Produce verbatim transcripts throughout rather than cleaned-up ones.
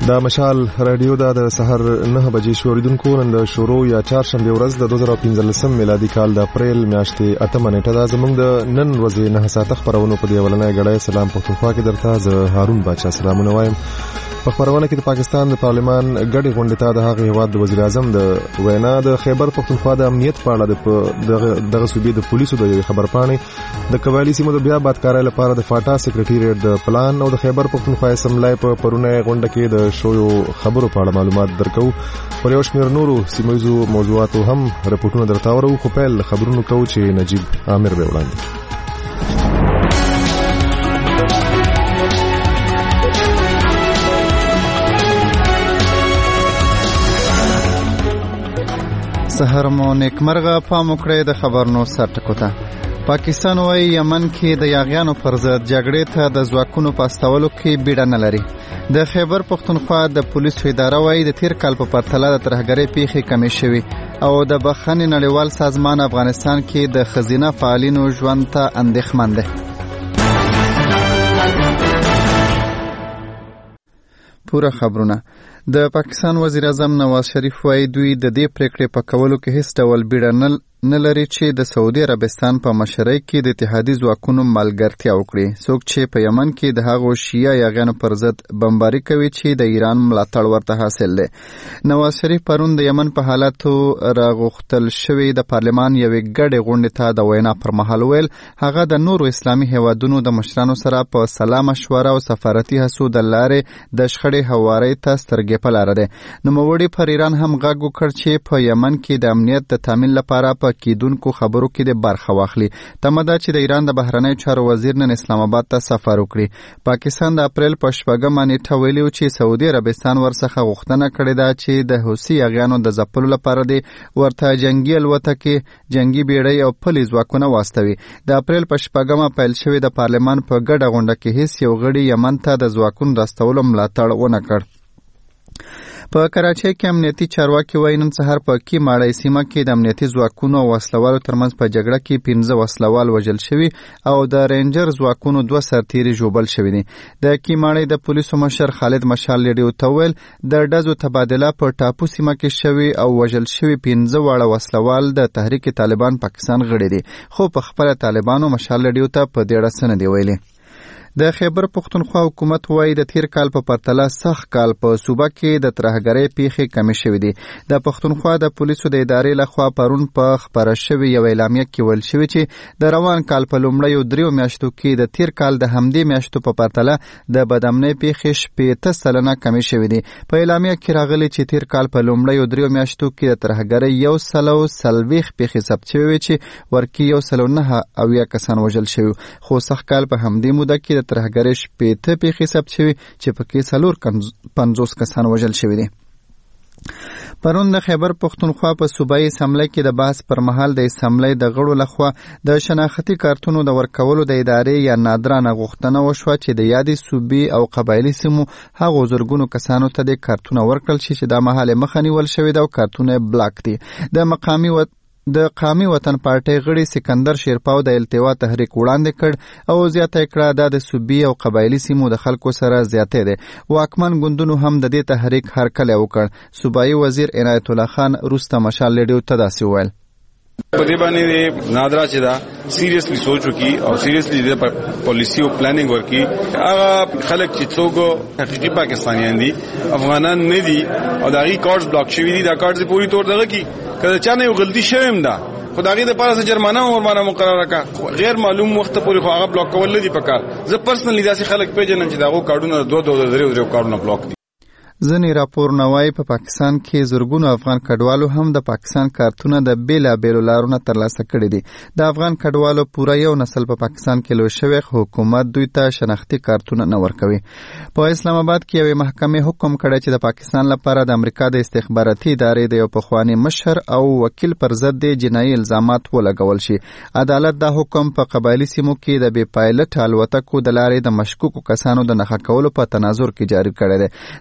دا مشال رادیو دا د سحر نه بجې شوریدونکو نن د شروع یا چهارشنبه ورځ د دوه زره پنځلسم میلادي کال د اپریل میاشتې اتمه نیټه ده. زموږ د نن ورځې نه ساعته خبرونه په دې اولنۍ غړۍ سلام پښتونخوا کې درته زه هارون باچا سلامونه وایم. په خبرونه کې د پاکستان د پارلمان غړي غونډې ته د هغه هیواد د وزیر اعظم د وینا د خیبر پښتونخوا د امنیت په اړه د دغه صوبې د پولیسو د خبر پاڼې د قبایلی سیمو د بیا باد کارای لپاره د فاټا سکرټریټ د پلان او د خیبر پښتونخوا اسمبلی په پرونه غونډه کې د شویو خبرو په اړه معلومات درکو. پر یو شمېر نورو سیمایي موضوعاتو هم رپورټونه درته اورو، خو پیل خبرونه کوو چې نجیب عامر به وړاندې. سحر مو نیکمرغه پام وکړئ د خبرونو سرټکو ته. پاکستان وايي یمن کې د یاغیانو پر ضد جګړې ته د ځواکونو په استولو کې بیړه نه لري. د خیبر پښتونخوا د پولیسو اداره وايي د تیر کال په پرتله د ترهګرۍ پیښې کمې شوي او د بخښنې نړیوال سازمان افغانستان کې د ښځینه فعالینو ژوند ته اندېښمن دی. پوره خبرونه. د پاکستان وزیر اعظم نواز شریف وايي دوی د دې پریکړې په کولو کې هیڅ ډول بیړه نه نه لري چې د سعودي عربستان په مشرۍ کې د اتحادي ځواکونو ملګرتیا وکړي، څوک چې په یمن کې د هغو شیعه یاغیانو پر ضد بمباري کوي چې د ایران ملاتړ ورته حاصل دی. نواز شریف پرون د یمن په حالاتو راغوښتل شوي د پارلمان یوې ګډې غونډې ته د وینا پر مهال ویل هغه د نورو اسلامي هیوادونو د مشرانو سره په سلا مشوره او سفارتي هڅو د لارې د شخړې هوارۍ ته سترګې په لاره دی. نوموړي پر ایران هم غږ وکړ چې په یمن کې د امنیت د تامین لپاره په کیدونکو خبرو کې د برخه واخلي. تمه ده چې د ایران د بهرنیو چارو وزیر نن اسلام آباد ته سفر وکړي. پاکستان د اپریل په شپږمه نیټه ویلي چې سعودي عربستان ورڅخه غوښتنه کړې ده چې د حوثي یاغیانو د ځپلو لپاره د ورته جنگي الوتکې، جنگي بیړۍ او پلي ځواکونه واستوي. د اپریل په شپږمه پیل شوې د پارلمان په ګډه غونډه کې هیڅ یو غړي یمن ته د ځواکونو د استولو ملاتړ ونه کړ. په کراچۍ کې امنیتي چارواکي وایي نن سهار په کی ماړی سیمه کې د امنیتي ځواکونو او وسلوالو ترمنځ په جګړه کې پنځه وسلوال وژل شوي او د رینجر ځواکونو دوه سرتیري ژوبل شوي دي. د کی ماړی د پولیسو مشر خالد مشال لیډیو ته ویل د ډزو تبادله په ټاپو سیمه کې شوي او وژل شوي پنځه واړه وسلوال د تحریک طالبان پاکستان غړي دي، خو په خپله طالبانو مشال لیډیو ته په دې اړه څه نه دي ویلي. د خیبر پښتونخوا حکومت وايي د تیر کال په پرتله سخت کال په صوبه کې د ترهګرۍ پیښې کمې شوې دي. د پښتونخوا د پولیسو د ادارې لخوا پرون په خپره شوې یو اعلامیه کې ویل شوي چې د روان کال په لومړیو دریو میاشتو کې د تیر کال د همدې میاشتو په پرتله د بدامنۍ پیښې شپېته سلنه کمې شوې دي. په اعلامیه کې راغلي چې تیر کال په لومړیو دریو میاشتو کې د ترهګرۍ یو سلو څلوېښت پیښې ثبت شوې وې چې ورکې یو سلو نهه اویا کسان وژل شوي، خو سږ کال په همدې موده کې ترهګرۍ شپېته پیښې ثبت شوي چې پکې څلور پنځوس کسان وژل شوي دي. پرون د خیبر پښتونخوا په صوبایي اسمبلی کې د بحث پر مهال د اسمبلی د غړو لخوا د شناختي کارتونو د ورکولو د ادارې یا نادرانه غوښتنه وشوه چې د یادې صوبې او قبایلي سیمو هغو زرګونو کسانو ته د کارتونه ورکړل شي چې دا مهال مخه نیول شوې ده او کارتونه بلاک دي. د مقامي و د قامي وطن پارټۍ غړي سکندر شیرپاو د التوا تحریک وړاندې کړ او زیاته کړه دا د صوبې او قبایلي سیمو د خلکو سره زیاتې ده. واکمن ګوندونو هم د دې تحریک هرکلی وکړ. صوبایي وزیر عنایت الله خان روسته مشال لیډیو ته داسې وویل په دې باندې نادرا چې دا سیریسلی سوچ وکي او سیریسلی د پالیسی او پلانینګ ورکي. هغه خلک چې څوک حقيقي پاکستانیان دي، افغانان نه دي او دا غي کارت بلاک شوی دي، دا کارت پوری طور دغه کی کله چا نه یو غلطي شوم ده خدای دې پاره جرمانه او مرمانه مقرره کا غیر معلوم وخت پورې خو هغه بلاک کول دي پکار. زه پرسنلی داسې خلک پیژنم چې داغو کارډونه دوه دوه درې درې کارډونه بلاک دي. ځینې راپورونه وایي په پاکستان کې زرګونو افغان کډوالو هم د پاکستان کارتونه د بېلابېلو لارو نه ترلاسه کړي دي. د افغان کډوالو پوره یو نسل په پاکستان کې لوی شوی، خو حکومت دوی ته شناختي کارتونه نه ورکوي. په اسلام آباد کې یوې محکمې حکم کړی چې د پاکستان لپاره د امریکا د استخباراتي ادارې د یو پخواني مشر او وکیل پر ضد د جنایي الزامات ولګول شي. عدالت دا حکم په قبایلي سیمو کې د بې پایلټ الوتکو د لارې د مشکوکو کسانو د نښه کولو په تناظر کې جاری کړی دی. د اسلام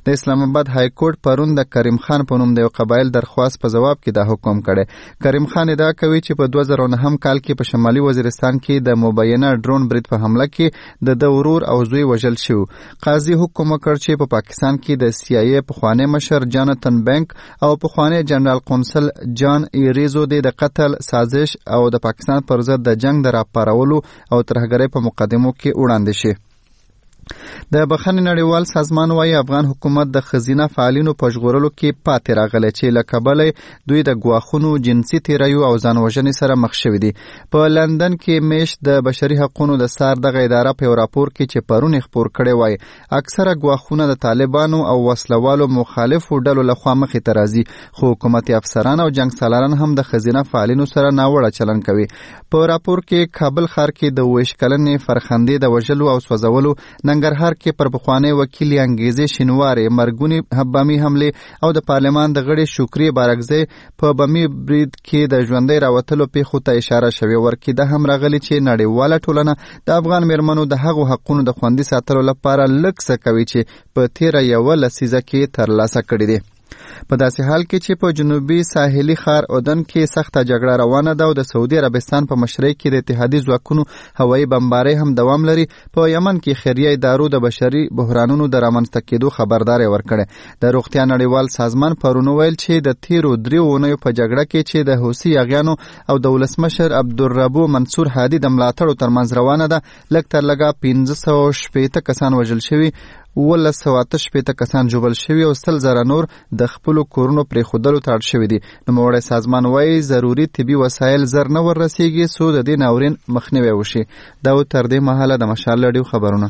اسلام آباد های کورټ پرون د کریم خان په نوم د یو قبایل درخواست په جواب کې دا حکم کړی. کریم خان ادعا کوي چې په دوه زره نهم کال کې په شمالي وزیرستان کې د مبینه ډرون برید په حمله کې د د ورور او زوی وژل شو. قاضي حکم وکړ چې په پاکستان کې د سی آی ای پخوانی مشر جانتن بینک او پخوانی جنرال قونسل جان ایریزو د قتل سازش او د پاکستان پر ضد د جنگ د راپارولو او ترهګرۍ په مقدمو کې وړاندې شي. د بخښنې نړیوال سازمان وايي افغان حکومت د خزینه فعالینو په ژغورلو کې پاتې راغلی چې له کبله دوی د ګواښونو جنسي تیریو او ځان وژنې سره مخ شوي دي. په لندن کې میشت د بشري حقوقو د سار دغه اداره په یو راپور کې چې پرون خپور کړی وای اکثره ګواښونه د طالبانو او وسلوالو مخالفو ډلو لخوا مخې ته راځي، خو حکومتي افسران او جنګ سالاران هم د خزینه فعالینو سره ناوړه چلند کوي. په راپور کې کابل ښار کې د اووه کلنې فرخندې د وژلو او سوځولو، ننګرهار کې پر پخوانی وکیل انګیزې شینوارې مرګونی بمي حمله او د پارلمان د غړي شکری بارکزی په بمي برید کې د ژوندۍ راوتلو پیښو ته اشاره شوې. ورکې د هم راغلي چې نړیواله ټولنه د افغان میرمنو د هغو حقونو د خوندي ساتلو لپاره لږ څه کوي چې په تیره یوه لسیزه کې ترلاسه کړي دي. په داسې حال کې چې په جنوبي ساحلي ښار اردن کې سخته جګړه روانه ده او د سعودي عربستان په مشرۍ کې د اتحادي ځواکونو هوایي بمبارۍ هم دوام لري، په یمن کې خیریه ادارو د بشري بحرانونو د رامنځته کېدو خبرداری ورکړی. د روغتیا نړیوال سازمان پرون ویل چې د تیرو دریو اونیو په جګړه کې چې د حوثي اغیانو او د ولسمشر عبدالربو منصور هادي د ملاتړو ترمنځ روانه ده، لږ تر لږه پنځه سوه شپېته کسان وژل شوي، اوولس سوه اته شپېته کسان ژوبل شوي او سل زره نور د خپلو کورونو پرېښودلو ته اړ شوي دي. نوموړی سازمان وایي ضروري طبي وسایل زر نه وررسېږي څو د دې ناورین مخنیوی وشي. دا و تر دې مهاله د مشال راډیو خبرونه.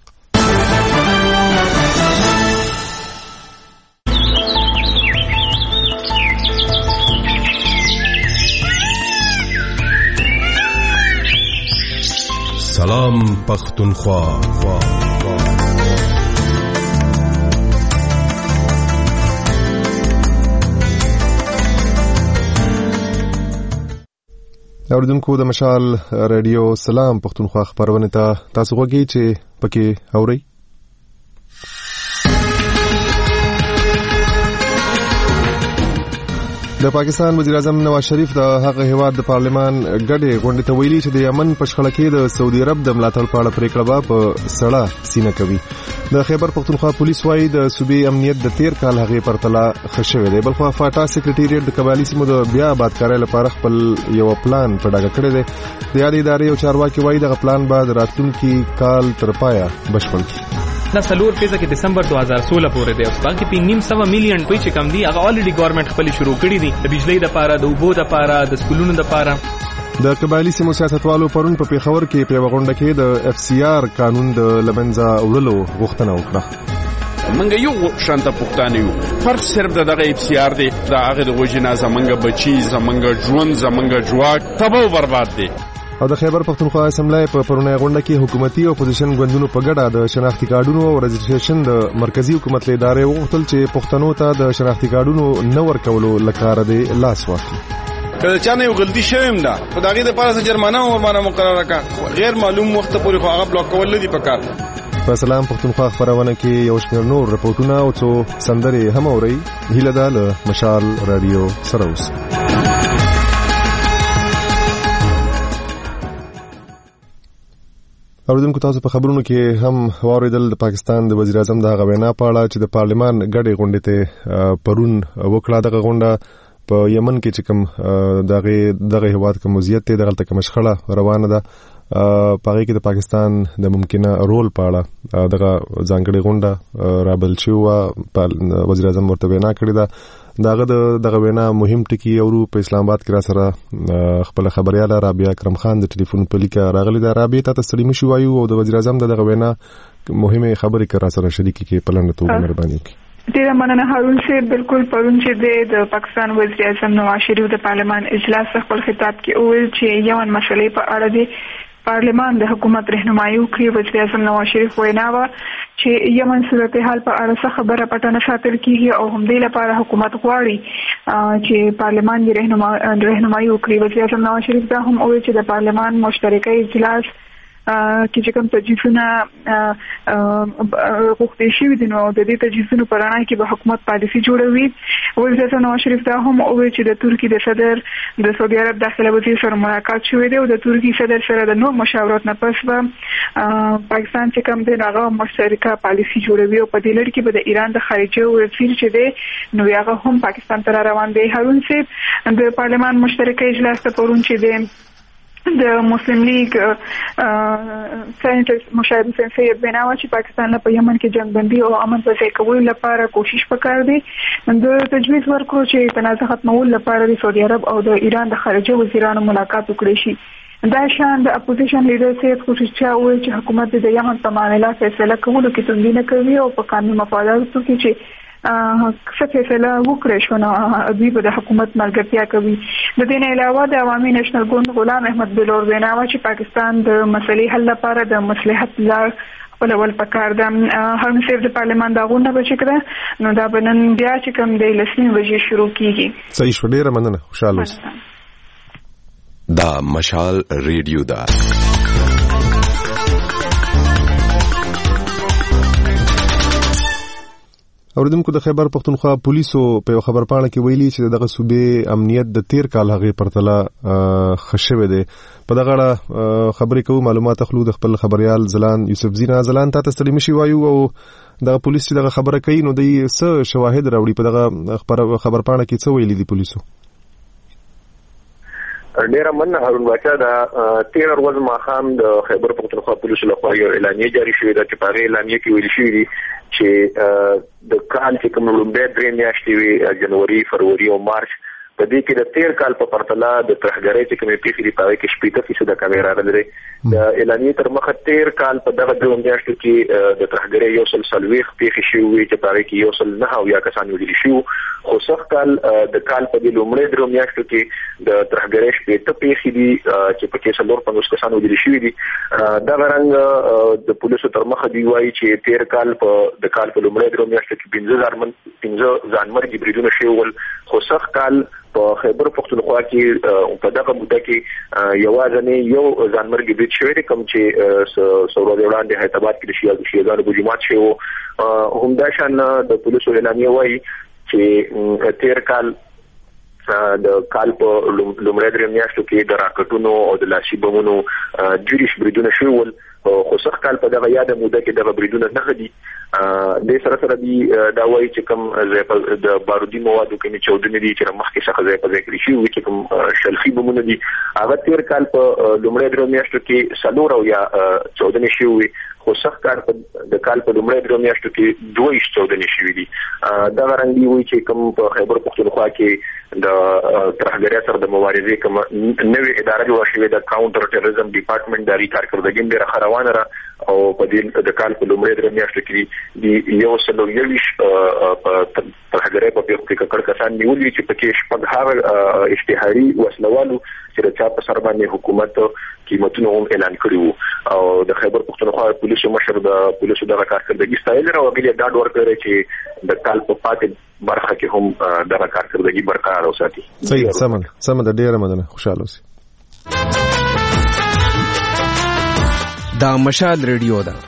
سلام پختونخوا. اوریدونکو د مشال رادیو سلام پختونخوا خبرونه ته تاسو غوږی چې پکې اورئ. د پاکستان وزیر اعظم نواز شریف د هغه هیواد د پارلمان ګډې غونډې ته ویلي چې د یمن په شخړه کې د سعودي عرب د ملاتړ په اړه پریکړه به په سړه سینه کوي. د خیبر پختونخوا پولیس وايي د صوبې امنیت د تیر کال هغې پرتله ښه شوی دی. بلخوا فاټا سکریټریټ د قبایلي سیمو د بیا آبادکارۍ لپاره خپل یو پلان په ډاګه کړی دی. د یادې ادارې یو چارواکي وايي دغه پلان به د راتلونکي کال تر پایه بشپړ کړي. دا سلور فیزه کې دسمبر دوه هزار سولہ پورې دی او باقي په نیم سوه میلیون پوي چې کم دي هغه الریډي ګورنمنت خپل شروع کړی دي د بجلی د پاره، د اوبو د پاره، د سکولونو د پاره. د قبایلي سیمو سیاستوالو پرون په پیښور کې په غونډه کې د اف سی آر قانون د لمنځه وړلو غوښتنه وکړه. منګه یو شانته پښتانه یو فرق صرف دغه اف سی آر دی، دا هغه د وجنا زمنګ بچی زمنګ ژوند زمنګ جواک تباہ برباد دی. او د خیبر پختونخوا اسمبلی په پرونی غونډه کې حکومتي او اپوزیشن ګوندونو په ګډه د شناختی کارډونو او رجسټریشن د مرکزی حکومت له ادارې وغوښتل چې پښتنو ته د شناختی کارډونو نه ورکولو لپاره د لاس واخلي. کله چې نه یو غلطي شوم دا په دغه د پاره جرمانه او باندې مقرره کا غیر معلوم وخت پورې خو هغه بلاک کول دي پکار. په سلام پختونخوا خبرونه کې یو شمېر نور رپورټونه او څو سندرې هم اوري. هیله ده له مشال رادیو سره اوس. اوریدونکو تاسو په خبرونو کې هم واوریدل د پاکستان د وزیر اعظم د هغه وینا په اړه چې د پارلمان ګډې غونډې ته پرون وکړه. دغه غونډه په یمن کې چې کوم دغه دغه هیواد کوم وضعیت دی دغه کوم شخړه روانه ده په هغه کې د پاکستان د ممکنه رول په اړه دغه ځانګړې غونډه رابل شو. وزیر اعظم ورته وینا کړې ده. داغه دغه وینا مهم ټکی اورو په اسلام آباد کې را سره خپل خبريال رابعه اکرم خان د ټلیفون په لیکه راغلی دا رابعه ته تسلیم شو وایو او د وزیر اعظم دغه وینا مهمه خبرې کرا سره شریک کې پلان ته مهرباني وکړي. ډیره مننه هارون صاحب. بالکل پرون چې د پاکستان وزیر اعظم نواز شریف د پارلمان اجلاس خپل خطاب کې وویل چې یمن مسلې په اړه د پارلمان د حکومت رهنمایي وکړي. وزیر اعظم نواز شریف وینا و چې یمن صورتحال په اړه څه خبره پټه نه ساتل کیږي او همدې لپاره حکومت غواړي چې پارلمان یې رهنمایي وکړي. وزیر اعظم نواز شریف دا هم وویل چې د پارلمان مشترکه اجلاس کې چې کوم تجویزونه غوښتل شوي دي نو د دې تجویزونو په رڼا کې به حکومت پالیسي جوړوي. وزیر اعظم نواز شریف دا هم وویل چې د ترکیې د صدر د سعودي عرب داخله وزیر سره ملاقات شوی دی او د ترکیې صدر سره د نور مشاورت نه پس به پاکستان چې کوم دی هغه مشترکه پالیسي جوړوي او په دې لړ کې به د ایران د خارجه وزیر چې دی نو هغه هم پاکستان ته روان دی. هارون صاحب د پارلمان مشترکه اجلاس ته پرون چې دی د مسلم لیگ سینټر مشاهد حسین سید بیناوه چې پاکستان له په یمن کې جنگ بندي او امن په ځای کولو لپاره کوشش وکړ دی د تجویز ورکړو چې تنازع ختمول لپاره د سعودي عرب او د ایران د خارجه وزیرانو ملاقات وکړي شي. دا شان د اپوزیشن لیډر سید خصوصا وایي چې حکومت د یمن په معاملې فیصله کولو کې تندي نه کوي او په قانوني مفاداتو کې چې څه فیصله وکړي شو نو دوی به د حکومت ملګرتیا کوي. د دې نه علاوه د عوامي نېشنل ګوند غلام احمد بلور ویناوه چې پاکستان د مسلې حل لپاره د مصلحت لار خپلول پکار ده. هارون صاحب د پارلمان دا غونډه به چې کړه نو دا بنن بیا چې کوم د لسمې بجې شروع کیږي. صحیح شو، ډیره مننه، خوشاله اوسئ. دا مشال ریډیو دا اوریدونکو د خیبر پختونخوا پولیسو په خبر پاڼه کې ویلي چې دغه صوبې امنیت د تیر کال هغه پرتله خښوي دي. په دغه اړه خبرې کوو، معلومات اخلو د خپل خبريال زلان یوسف زینا. زلان ته تسلی مشي وایو او دغه پولیس چې دغه خبره کوي نو د څه شواهد راوړي په دغه خبر پاڼه کې څه ویلي دي پولیسو؟ ډیره مننه هارون باچا. دا تیر ورځ ماښام د خیبر پختونخوا پولیسو لخوا یو اعلامیه جاری شوې ده چې په هغې اعلامیه کې ویل شوي دي چې د کال چې کوم لومړۍ درې میاشتې وي جنوري، فروری او مارچ په دې کې د تیر کال په پرتله د ترهګرۍ چې کومې پیښې دي په هغې کې شپېته فیصده کمې راغلې. د اعلامیې تر مخه تیر کال په دغه دوه میاشتو کې د ترهګرۍ یو سل څلوېښت پیښې شوي وي چې په هغې کې یو سل نهه اویا کسان وژل شوي. خو سږ کال د کال په دې لومړۍ درو میاشتو کې د ترهګرۍ شپېته پیښې دي چې پکې څلور پنځوس کسان وژل شوي دي. دغه رنګ د پولیسو تر مخه دوی وایي چې تیر کال په د کال په لومړۍ درو میاشتو کې پنځه ځانمن پنځه ځانمرګي بریدونه شوي ول. خو سږ کال په خیبر پختونخوا کې په دغه موده کې یوازې یو ځانمرګي برید شوی دی کوم چې څو ورځې وړاندې حیدرآباد کې د شیعاګانو په جومات شوی و. همدا شان د پولیسو اعلامیه وایي چې تیر کال د کال په لومړۍ درې میاشتو کې د راکټونو او د لاسي بمونو جوړیش بریدونه شوي ول. خو سږ کال په دغه یاده موده کې دغه بریدونه نه دي. د سره سره دی دا وایي چې کوم د بارودي موادو کومې چاودنې دي چې مخکې څخه ځای په ځای کړي شوي چې کوم شلخي بمونه دي هغه تیر کال په لومړۍ درې میاشتو کې څلور اویا چاودنې شوي وي. خو سږ کال د کال په لومړۍ درې میاشتو کې دوه ویشت چاودنې شوي دي. دغه رنګ دی وایي چې کوم په خیبر پختونخوا کې د ترهګرۍ سره د مبارزې کوم نوې اداره جوړه شوې ده، کاونټر ټیرریزم ډپارټمنټ د هغې کارکردګي ډېره ښه روانه ده او په دې د کال په لومړۍ درې میاشتو کې د یو سل او یوویشت ترهګرۍ په پیښو کې ککړ کسان نیولي چې پکې شپږ هغه اشتهاري وسلوالو چې د چا په سر باندې حکومت قیمتونه هم اعلان کړي وو. او د خیبر پختونخوا پولیسو مشر د پولیسو دغه کارکردګي ستایلې او هغې ډاډ ورکړی چې د کال په پاتې برخه کې هم دغه کارکردګي برقرار وساتي. صحیح، سمه سمه ده، ډېره مننه، خوشحاله اوسئ. دا مشال ریډیو ده.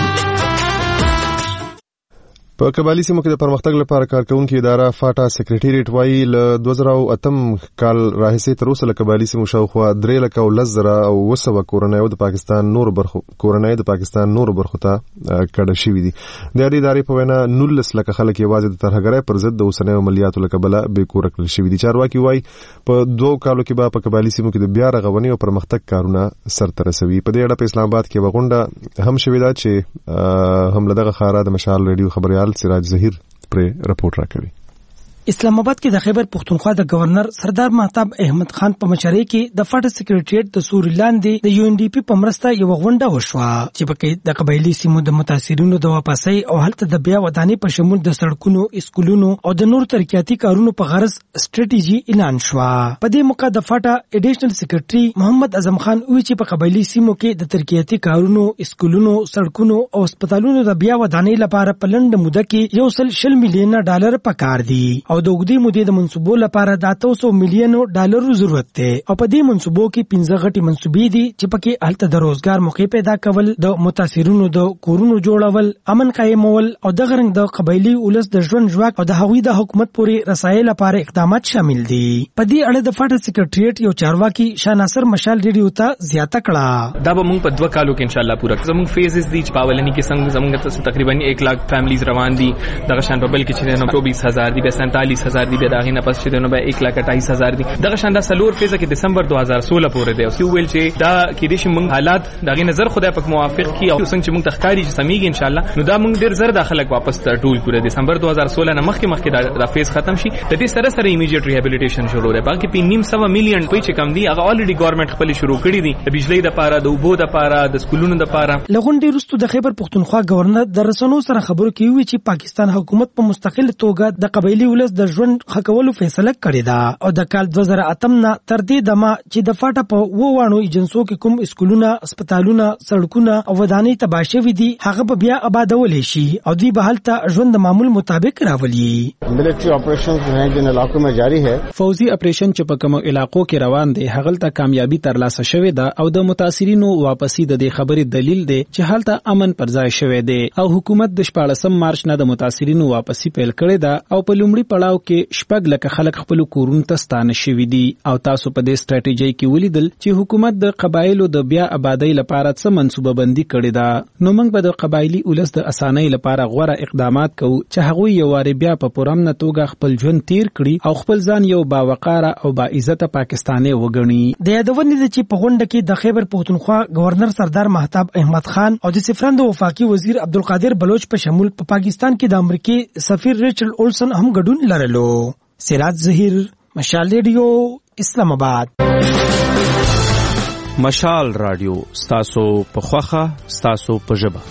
په قبایلی سیمو کې د پرمختګ لپاره کارکونکو اداره فاټا سکریټریټ وایي له دوه زره او اتم کال راهیسې تر اوسه له قبایلی سیمو شاوخوا درې لکه او لس زره او اوه سوه کورنۍ د پاکستان نور برخو کورنۍ د پاکستان نور برخو ته کډه شوي دي. د دې ادارې په وینا نولس لکه خلک یوازې د ترهګرۍ پر ضد د اوسنیو عملیاتو له کبله بې کوره کړل شوي دي. چارواکي وایي په دوو کالو کې به په قبایلی سیمو کې د بیا رغونې او پرمختګ کارونه سرته رسوي. په دې اړه په اسلام آباد کې یوه غونډه هم شوې ده چې هم له دغه ښاره د مشال ریډیو خبریال سراج ظهیر پر رپورټ راکوي. اسلام آباد کې د خیبر پختونخوا د گورنر سردار مهتاب احمد خان په مشرۍ کې د فاټا سکریټریټ د سوري لاندې د یو ان ډي پی په مرسته یو غونډه وشوه چې پکې د قبایلی سیمو د متاثرینو د واپسۍ او هلته د بیا ودانۍ په شمول د سړکونو، اسکولونو او د نور ترقیاتي کارونو په غرض سټریټیجي اعلان شوه. په دې موقع د فاټا اډیشنل سکریټري محمد اعظم خان وی چې په قبایلی سیمو کې د ترقیاتي کارونو، اسکولونو، سړکونو او هسپتالونو د بیا ودانۍ لپاره په لنډه موده کې یو سل شل میلیونه ډالر پکار دي او د اوږدې مودې د منصوبو لپاره د اته سوه میلیونو ډالرو ضرورت دی او په دې منصوبو کې پنځه غټي منصوبې دي چې پکې هلته د روزګار موقع پیدا کول، د متاثرینو د کورونو جوړول، امن قائمول او د غرنګ د قبایلی ولس د ژوند ژواک او د هغوی د حکومت پورې رسایل لپاره اقدامات شامل دي. په دې اړه د فاټا سیکریټریټ یو چارواکي شاه ناصر مشال ریډیو ته زیاته کړه. دا به موږ په دوه کالو کې ان شاء الله پوره کړو. زموږ فیزز دي چې پاولنی کې څنګه زموږ تقریبا ایک لاکھ فیملیز روان دي. دغه شان په بل کې چې نو چوبیس هزار دي، به سینتالیس هزار دي، به داغه نه پس چې نو به ایک لاکھ اٹھائیس هزار دي. دغه شان د سلور فیزه کې دسمبر دو هزار سولہ پورې دی. او ویل چې دا کې د شي موږ حالات دغه نظر خدای پاک موافق کی او څنګه چې موږ تخکاری چې سميږي ان شاء الله نو دا موږ ډیر زر داخله واپس ټول پورې دسمبر دو هزار سولہ نه مخکې مخکې دا فیز ختم شي. د دې سره سره ایمیډیټ ریهابیلیټیشن شروع دی. باقي په نیم سو میلیون په چې کم دي هغه الریډي ګورنمنت خپل شروع کړی دي. د بجلی د پاره، د اوبو د پاره، د سکولونو د پاره. لغونډې وروسته د خیبر پښتونخوا گورنر د رسنیو سره خبرو کوي چې پاکستان حکومت په مستقل توګه د قبایلی ولس د ژوند ښه کولو فیصله کړې ده او د کال دوه زره اتم نه تر دې دمه چې د فاټا په ووانو ایجنسو کې کوم اسکولونه، هسپتالونه، سړکونه او ودانۍ تباه شوي دي هغه به بیا آبادولی شي او دوی به هلته ژوند د معمول مطابق راولي. ملټري اپریشنز جو ہیں جن علاقوں میں جاری ہے. فوزي اپریشن چې په کوم علاقو کې روان دي هغه کامیابی ترلاسه شوې ده او د متاثرینو واپسی د دې خبرې دلیل دی چې هلته امن پر ځای شوی دی او حکومت د شپاړسم مارچ نه د متاثرینو واپسی پیل کړې ده او په لومړي پړاو کې شپږ لکه خلک خپل کورونو ته ستانه شوي دي او تاسو په دې سټریټیجي کې ولیدل چې حکومت د قبایلو د بیا آبادی لپاره څه منصوبه بندي کړې ده. نو موږ به د قبایلی ولس د اسانۍ لپاره غوره اقدامات کوو چې هغوی یو واري بیا په پرامنه توګه خپل ژوند تیر کړي او خپل ځان یو باوقاره او با عزت پاکستاني وګڼي. د یادونې ده چې په غونډه کې د خیبر پښتونخوا گورنر سردار مهتاب احمد خان او د سفران د وفاقي وزیر عبدالقادر بلوچ په شمول په پا پاکستان کې د امریکای سفیر ریچل اولسن هم ګډون لرلو. سراج ظهیر، مشال ریډیو، اسلام آباد. مشال رادیو ستاسو په خوخه ستاسو په ژبه.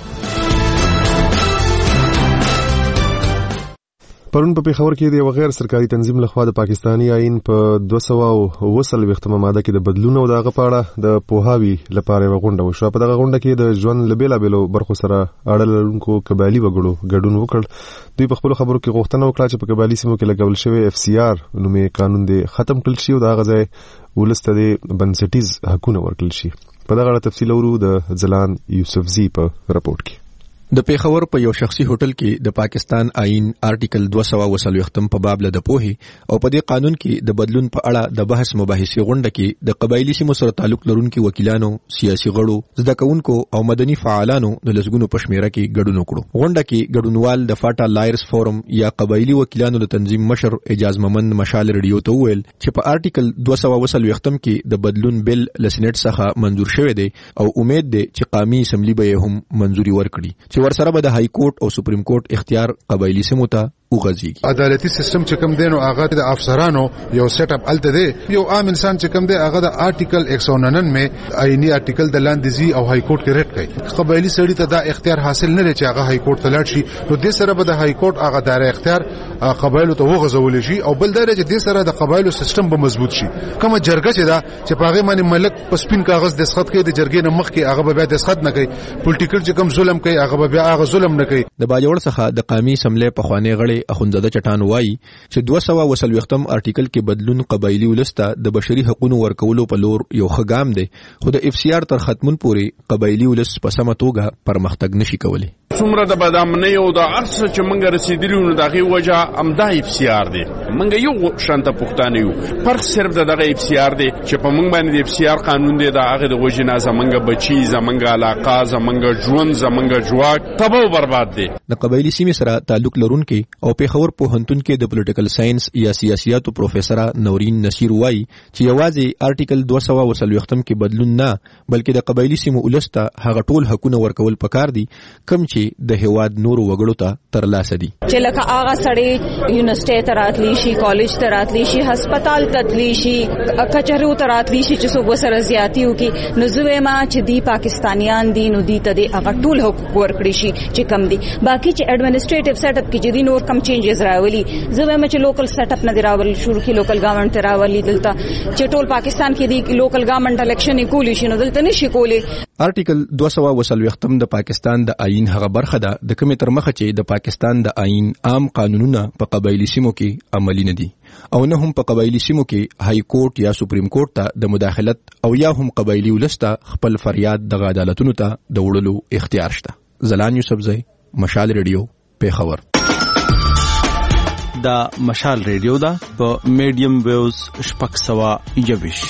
پرون په پیښور کې د یو غیر سرکاري تنظیم لخوا د پاکستاني آئین په دوه سوه اووه څلوېښتمه ماده کې د بدلون او د هغه په اړه د پوهاوي لپاره یوه غونډه وشوه. په دغه غونډه کې د ژوند له بېلابېلو برخو سره اړه لرونکو قبایلي وګړو ګډون وکړ. دوی په خپلو خبرو کې غوښتنه وکړه چې په قبایلي سیمو کې لګول شوی اف سی آر نومې قانون دې ختم کړل شي او د هغه ځای ولس ته د بنسټیز حقونه ورکړل شي. په دغه اړه تفصیل اورو د ځلان یوسفزي په رپورټ کې. د پیښور په یو شخصي هوټل کې د پاکستان آئین آرټیکل دوه سوه اووه څلوېښتم په باب له د پوهې او په دې قانون کې د بدلون په اړه د بحث مباحثې غونډه کې د قبایلي سیمو سره تعلق لرونکو وکیلانو، سیاسي غړو، زده کوونکو او مدني فعالانو د لسګونو په شمیره کې ګډون وکړو. غونډه کې ګډونوال د فاټا لایرز فورم یا قبایلي وکیلانو د تنظیم مشر اعجاز ممند مشال ریډیو ته وویل چې په آرټیکل دوه سوه اووه څلوېښتم کې د بدلون بل له سېنات څخه منظور شوی دی او امید دی چې قومي اسمبلی به هم منظوري ورکړي چې ورسره به د هاي کورټ او سپریم کورټ اختیار قبایلی سیمو ته وغځيږي. عدالتي سیستم چې کوم دینو هغه د افسرانو یو سیټ اپ الته دی. یو عام انسان چې کوم دی هغه د آرټیکل ایک سو ننانوے آئینی آرټیکل د لاندې زی او هاي کورټ کې ریټ کوي. قبایلی سړی ته دا اختیار حاصل نه لري چې هغه هاي کورټ ته لاړ شي. نو د سره به د هاي کورټ هغه دایره اختیار قبایلو ته وغځول شي او بل دایره چې د سره د قبایلو سیستم به مضبوط شي. کوم جرګه چې دا چې پاغه باندې ملک په سپین کاغذ دسخط کوي د جرګې نه مخ کې هغه به دسخط نه کوي. پولیټیکل چې کوم ظلم کوي هغه به هغه ظلم نه کوي. د باجوړ څخه د قومي اسمبلی په خوانې غړي اخوندزاده چټان وایي چې دوه سوه اووه څلوېښتم آرټیکل کې بدلون قبایلی ولس ته د بشري حقوقو ورکولو په لور یو ښه ګام دی، خو د اف سی آر تر ختمون پورې قبایلی ولس په سمه توګه پرمختګ نشي کولی. څومره د بدامنۍ او د ارڅ چې موږ رسیدلی نو دغه وجه امدا اف سی آر دی. موږ یو شانته پښتانه یو پر صرف دغه اف سی آر دی چې په موږ باندې اف سی آر قانون دی د هغه د وجه نه زمونږ بچی، زمونږ علاقه، زمونږ ژوند، زمونږ جواک تباہ او برباد دی. د قبایلی سیمې سره تعلق لرونکي او پیښور پوهنتون کې د پولیټیکل ساينس یا سیاسياتو پروفیسور نورین نصیر وایي چې یوازې آرټیکل دوه سوه اووه څلوېښتم کې بدلون نه بلکې د قبایلی سیمو ولسته هغه ټول حقونه ورکول پکار دي کوم چې د هواد نورو وګړو ته ترلاسه دي. چې لکه هغه سړی یونیورسيټي ته راتلی شي، کالج ته راتلی شي، هسپتال ته تللی شي، کچهرو ته راتلی شي چې څوک وسره زیاتی وکي. نو زوی ما چې دی پاکستانیان دي نو دی ته د هغه ټول حقوق ورکړي شي چې کم دي. باقي چې ایڈمنسټریټیو سیټ اپ کې چې دی نور کم چینجز راولي زوی ما چې لوکل سیټ اپ نه دی راولي شروع کی لوکل گورنمنت ته راولي دلته چې ټول پاکستان کې دی لوکل گورنمنت الیکشن کولی شي نو دلته نشي کولی. آرټیکل دوه سوه وسلویختم د پاکستان د آئین هغه برخه ده د کومې تر مخه چې د پاکستان د آئین عام قانونونه په قبایلی سیمو کې عملی نه دي او نه هم په قبایلی سیمو کې های کورټ یا سپریم کورټ ته د مداخلت او یا هم قبایلی ولسته خپل فریاد د عدالتونو ته د وړلو اختیار شته. زلان یوسفزی، مشال ریډیو، پیښور. دا مشال ریډیو ده په میډیم ویوز شپږ سوه یوویش.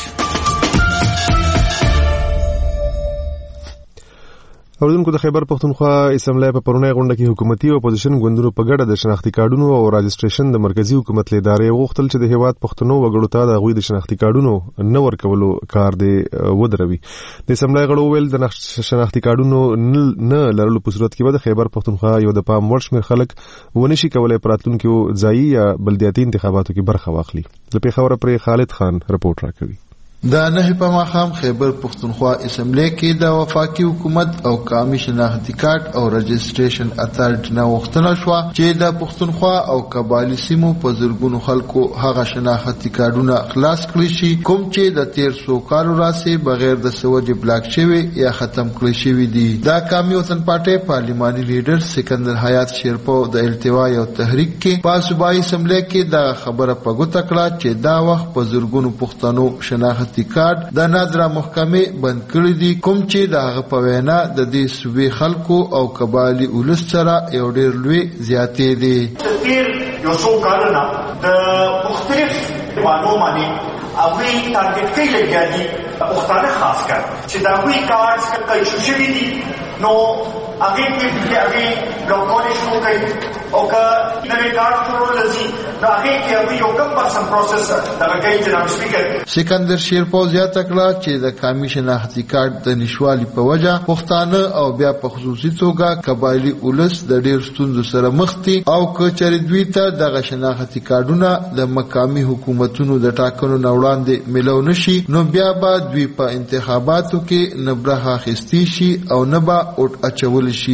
اوردونکو د خیبر پختونخوا اسمبلی په پرونی غونډه کې حکومتي او اپوزیشن ګوندونو په ګډه د شناختی کارډونو او راجستریشن د مرکزی حکومت له ادارې غوښتل چې د هیواد پښتنو وګړو ته د غوي د شناختی کارډونو نه ورکولو کار دی ودروي. د اسمبلی غړو ویل د شناختی کارډونو نه لرلو په صورت کې به د خیبر پختونخوا یو د پام وړ شمېر خلک ونشي کولای په راتلونکو ځایي یا بلدیاتي انتخاباتو کې برخه واخلي. له پیښوره پرې خالد خان رپورټ راکوي. د نه په ماخام خیبر پختونخوا اسمبلی کې د وفاقي حکومت او قومي شناختی کارت او رجستریشن اتارټي نه وختنه شو چې د پختونخوا او قبایلی سیمو په زرګونو خلکو هغه شناختی کارتونه خلاص کړی شي کوم چې د تیر څو کالو راسي بغیر د سوجي بلاک شوی یا ختم کړی شوی دي. د قومي وطن پارټي پارلیماني لیډر سکندر حیات شیرپو د التوا یو تحریک کې په صوبایي اسمبلی کې د خبره په ګوته کړه چې دا وخت په زرګونو پښتنو شناخت کارت د نادره محکمې بند کړی دي کوم چې د هغه په وینا د دې صوبې خلکو او قبایلی ولس سره یو ډېر لوی زیاتې دي. تیر یو څو کارونه د مختلف وانو باندې اوی ټارګټ کوي لګیا دي پښتانه خاص کر چې دا وی کارت څخه شوي دي نو هغه کې هغه بلوکونه شروع کوي او که نوې کارت ټول لذي نو هغه کې هغه یو کم پرسن پروسس دا کوي جناب سپیکر. سکندر شیرپو زیاته کړه چې د قومي شناختی کارت د نشوالي په وجه پښتانه او بیا په خصوصي توګه قبایلی ولس د ډېر ستونزو سره مخ دي او که چېرې دوی ته دغه شناختی کارتونه د مقامي حکومتونو د ټاکنو نه وړاندې میلو نشي نو بیا به دوی په انتخاباتو کې نه برخه اخیستی شي او نه به اوټ اچول شي.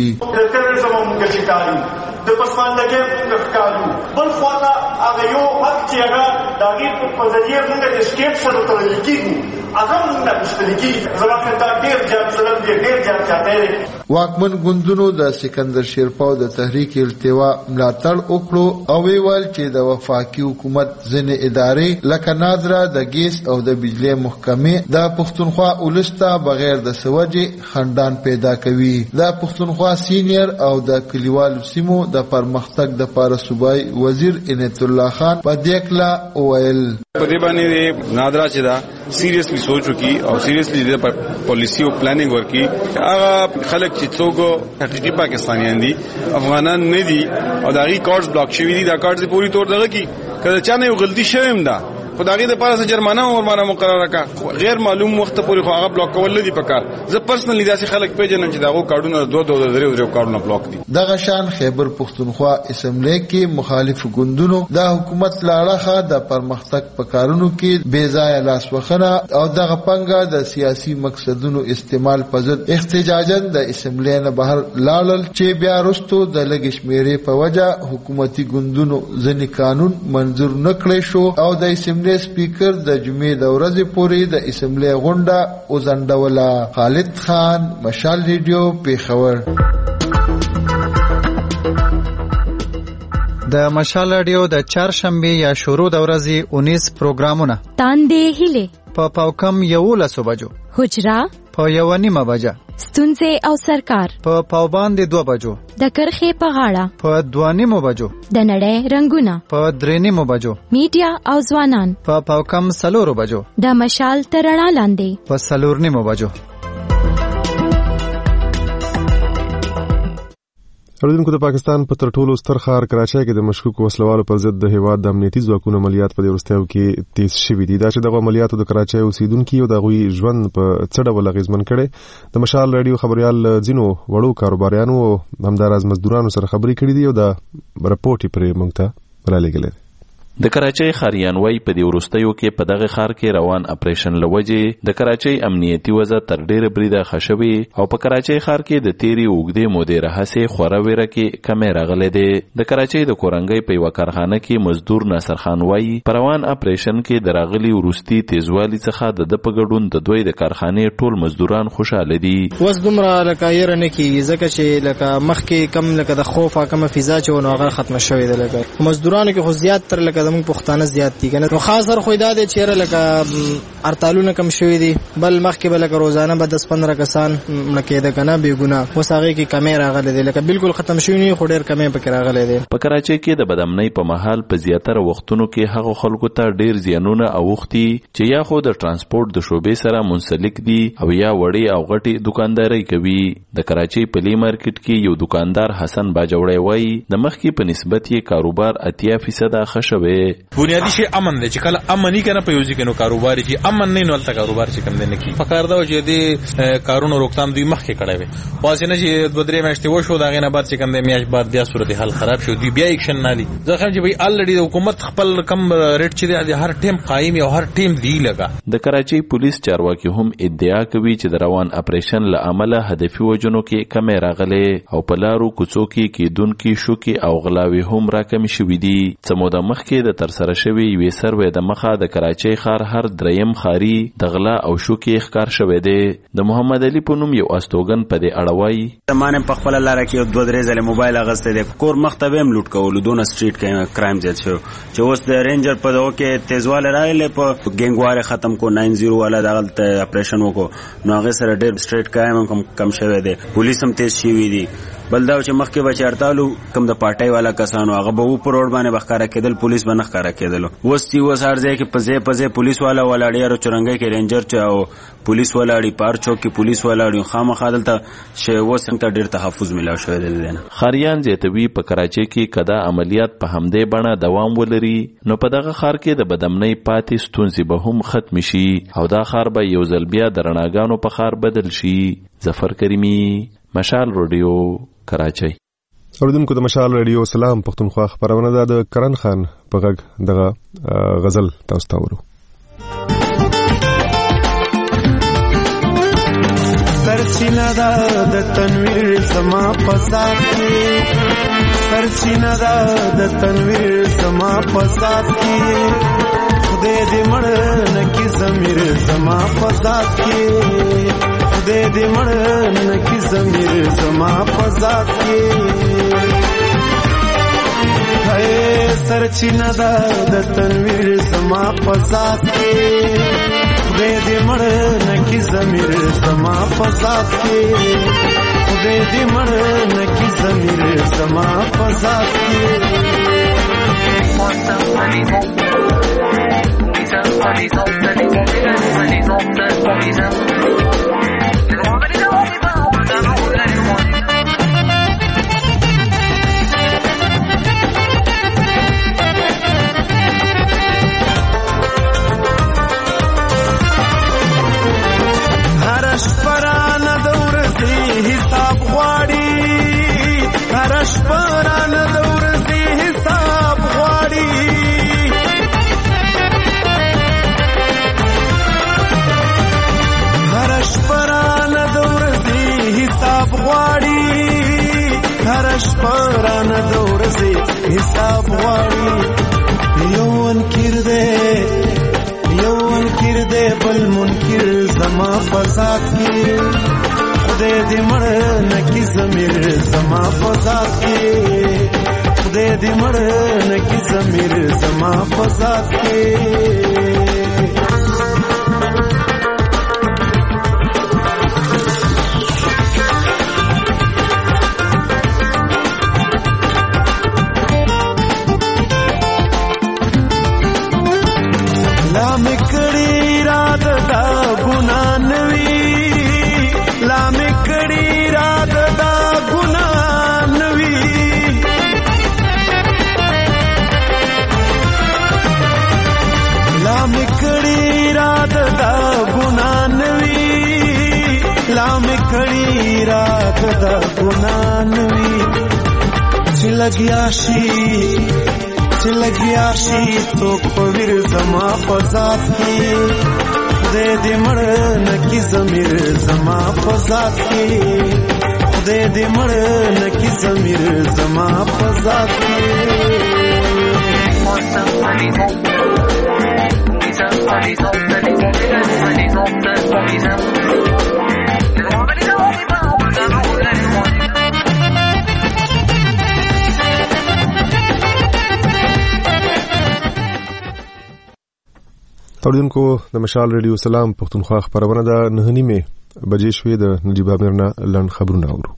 د پسمان لګې ښکارو بل خواته هغه یو حق چې هغه د هغې په ذریعه موږ د اسکیپ سره تړلی کېږو هغه موږ نه اخیستلی کېږي. زما خیال دا ډېر زیات ظلم دی ډېر زیات زیاتی دی. واکمن ګوندونو د سکندر شیرپو د تحریک التوا ملاتړ وکړو او ویې ویل چې د وفاقي حکومت ځینې ادارې لکه نادره د ګیس او د بجلي محکمې د پښتونخوا ولس ته بغیر د سوجې خنډان پیدا کوي. د پښتونخوا سینیر او د کلیوالو سیمو د پرمختګ د پاره صوبای وزیر عنایت الله خان په دیکلا اویل په دې باندې نادرا چې دا سیریسلی سوچ وکي او سیریسلی د پالیسی او پلانینګ ورکی هغه خلک چې څوک حقيقي پاکستانیان دي افغانان نه دي او دا غي کارت بلاک شوی دي دا کارت پوری تور دغه کی کله چا نه یو غلطی شویم ده خدای د پاره جرمانه او مرمانه مقرره کا غیر معلوم وخت پورې خو هغه بلاک کول دي پکار. زه پرسنلی داسې خلک پیژنم چې داغه کارډونه دوه دوه درې درې کارډونه بلاک دي. دغه شان خیبر پختونخوا اسمبلی کې مخالف ګوندونو د حکومت لاړه د پرمختګ په کارونو کې بې ځای لاس وخنه او دغه پنګه د سیاسي مقصدونو استعمال په ضد احتجاجاً د اسمبلی نه بهر لاړل چې بیا وروسته د لږ شمیرې په وجه حکومتي ګوندونو ځینې قانون منظور نه کړی شو او د اسمبلی سپیکر د جمعې د ورځې پورې د اسمبلی غونډه وځنډوله. خالد خان، مشال ریډیو، پیښور. د مشال ریډیو د چهارشنبه یا شروع د ورځې اونیس پروګرامونه تاندې هله په پاوکم یولسو بجو، حجرا په یو نیمه بجه، ستونزې او سرکار په پاوباندې دوه بجو، د کرخې په غاړه په دوه نیمو بجو، د نړۍ رنگونه په درې نیمو بجو، میډیا او ځوانان په پاوکم څلورو بجو، د مشال تر رڼا لاندې په څلور نیمو بجو. اوریدونکو د پاکستان په تر ټولو ستر ښار کراچۍ کې د مشکوک وسلوالو پر ضد د هیواد د امنیتي ځواکونو عملیات په وروستیو کې تیز شوي دي. دا چې دغه عملیاتو د کراچۍ اوسیدونکو او د هغوی ژوند په څه ډول اغېزمن کړی. د مشال رادیو خبريال ځینو وړو کاروباریانو همداراز مزدورانو سره خبرې کړې دي او د رپورټ پرې موږ ته را لېږلې. د کراچۍ ښاریان وایي په دې وروستیو کې په دغه ښار کې روان اپریشن له وجې د کراچۍ امنیتي وضع تر ډېره بریده ښه شوې او په کراچۍ ښار کې د تېرې اوږدې مودې راهیسې خوره ویره کې کمی راغلی دی. د کراچۍ د کورنګۍ په یوه کارخانه کې مزدور ناصر خان وایي په روان اپریشن کې د راغلي وروستي تیزوالي څخه د ده په ګډون د دوی د کارخانې ټول مزدوران خوشحاله دي. اوس دومره لکه یره نه کېږي ځکه چې لکه مخکې کم لکه د خوف کومه فضا چې و نو هغه ختمه شوې ده. لکه مزدورانو کې خو زیات تر لکه زموږ پښتانه زیات دي که نه. نو خاص هر خو دا دی چې یاره لکه هړتالونه کم شوي دي. بل مخکې به لکه روزانه به دس پندره کسان مړه کېده که نه بې ګناه. اوس هغې کې کمی راغلی دی. لکه بالکل ختم شوي نه خو ډېر کمی پکې راغلی دی. په کراچۍ کې د بدامنۍ په مهال په زیاتره وختونو کې هغو خلکو ته ډېر زیانونه اوښتي چې یا خو د ټرانسپورټ د شعبې سره منسلک دي او یا وړې او غټې دکاندارۍ کوي. د کراچۍ په لی مارکیټ کې یو دکاندار حسن باجوړی وایي د مخکې په نسبت یې کاروبار اتیا فیصده ښه شوی. بنیادي شی امن دی چې کله امن یې کنه په یو ځای کې نو کاروبار چې امن نه نو هلته کاروبار چې کم دی نه کېږي. پکار دا چې دې کارونو روکتام دوی مخکې کړی وی. واسې نه چې دوه درې میاشتې وشو د هغې نه بعد چې کم دی میاشت بعد بیا صورت حال خراب شو دوی بیا ایکشن نه لي. زه ښیم چې بھائی الریډي د حکومت خپل کم ریټ چې دی هر ټیم قایم او هر ټیم دی لګا. د کراچۍ پولیس چارواکي هم ادعا کوي چې د روان اپریشن له امله هدفي وجنو کې کمی راغلی او په لارو کوڅو کې کیدونکي شوکې او غلاوې هم راکمې شوي دي. څه موده مخکې د ترسره شوې یوې سروې د مخه د کراچۍ ښار هر دریم ښاري د غلا او شوکې ښکار شوی دی. د محمد علي په نوم یو استوګن په دې اړه وایي ما نه په خپله لاره کې دوه درې ځلې موبایل اخیستی دی. کور مخ ته به هم لوټ کولو دونه سټریټ کې کرایم زیات شو چې اوس د رینجر په دغه کې تیزوالی راغلی په ګینګوارې ختم کو ناین زیرو والا دغلته اپریشن وکړو نو هغې سره ډېر سټریټ کرایم هم کم شوی دی. پولیس هم تیز شوي دي. بل دا چې مخکې به چې هړتالو کم د پارټۍ والا کسانو هغه به و په روډ باندې به ښکاره کېدل پولیس به نه ښکاره کېدلو. اوس چې اوس هر ځای کې په ځای په ځای پولیس والا ولاړي هر چرنګۍ کې رینجر او پولیس ولاړي پار چوک کې پولیس ولاړي خامخا دلته چې اوس ته ډېر تحفظ ملاو شوی دی. ښاریان زیاتوي په کراچۍ کې که دا عملیات په همدې بڼه دوام ولري نو په دغه ښار کې د بدامنۍ پاتې ستونزې به هم ختم شي او دا ښار به یو ځل بیا د رڼاګانو په ښار بدل شي. ظفر کریمي، مشال رادیو، کراچۍ. اوریدونکو د مشال رادیو سلام پښتونخوا خبرونه ده. د کرن خان په غږ دغه غزل تاسو ته ورو. سرچینه ده د تنویر زما په ذات کې، سرچینه ده د تنویر زما په ذات کې، خدای دې مړ نه کړي ضمیر زما په ذات کې، خدای دې مړ نه کړي ضمیر زما په ذات کې. هی سرچینه ده د تنویر زما په ذات کې، خدای دې مړ نه کړي ضمیر زما په ذات کې، خدای دې مړ نه کړي ضمیر زما په ذات کې. شپران دور سے حساب غواړي، یو منکر دے یو منکر دے بل منکر زما په ذات کې، خدای دې مړ نه کړي ضمیر زما په ذات کې، خدای دې مړ نه کړي ضمیر زما په ذات کې. کړي رات دا ګناه نوي چې لګیا شي چې چې لګیا شي څوک په ویر زما په ذات کې خدای دې مړ نکي ضمیر زما په ذات کې خدای دې مړ نکي ضمیر زما په ذات کې اوریدونکو د مشال ریډیو سلام پښتونخوا خبرونه د نه نیمه بجې شوې د نجیب امیر نه لړن خبرونه اورو.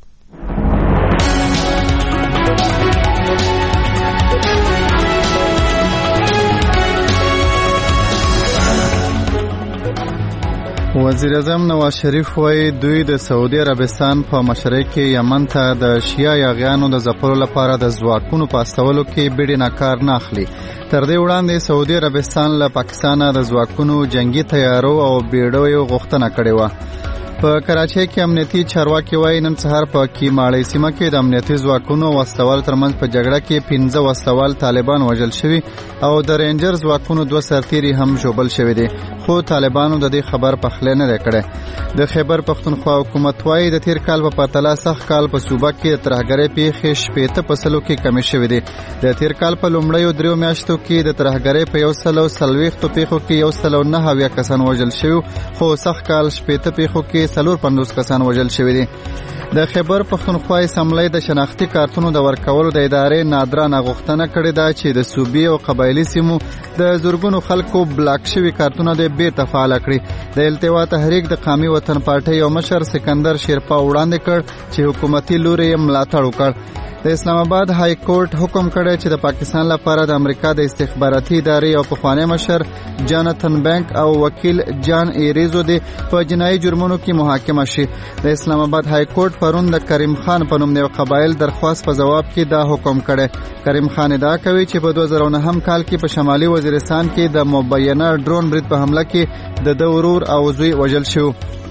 وزیر اعظم نواز شریف وایي دوی د سعودي عربستان په مشرۍ کې یمن ته د شیعه یاغیانو د ځپلو لپاره د ځواکونو په استولو کې بیړې نه کار نه اخلي. تر دې وړاندې سعودي عربستان له پاکستانه د ځواکونو جنگي تیارو او بیړیو غوښتنه کړې وه. په کراچۍ کې امنیتي چارواکي وایي نن سهار په کیماړی سیمه کې د امنیتي ځواکونو وسلوال ترمنځ په جګړه کې پنځه وسلوال طالبان وژل شوي او د رینجر ځواکونو دوه سرتیري هم ژوبل شوي دي، خو طالبانو د دې خبر پخلی نه دی کړی. د خیبر پښتونخوا حکومت وایي د تیر کال په پرتله سخت کال په صوبه کې د ترهګرۍ پیښې شپېته په سلو کې کمې شوې دي. د تیر کال په لومړیو دریو میاشتو کې د ترهګرۍ په یو سلو څلوېښتو پیښو کې یو سلو نهه اویا کسان وژل شوي، خو سخت کال شپېته پیښو کې څلور پنځوس کسان وژل شوي دي. د خیبر پښتونخوا اسمبلی د شناختي کارتونو د ورکولو د ادارې نادرانه غوښتنه کړې ده چې د صوبې او قبایلي سیمو د زرګونو خلکو بلاک شوي کارتونه د بیرته فعال کړي. د التوا تحریک د قومي وطن پارټۍ یو مشر سکندر شیرپا وړاندې کړ چې حکومتي لوري یې ملاتړ وکړ. د اسلام آباد های کورټ حکم کړی چې د پاکستان لپاره د امریکا د استخباراتي ادارې او پخوانی مشر جاناتن بینک او وکیل جان ایریزو د په جنایي جرمونو کې محاکمه شي. د اسلام آباد های کورټ پرون د کریم خان په نوم د قبایل درخواست په جواب کې دا حکم کړی. کریم خان ادعا کوي چې په دوه زره او نهم کال کې په شمالي وزیرستان کې د مبینه ډرون برید په حمله کې د ده ورور او زوی وژل شو.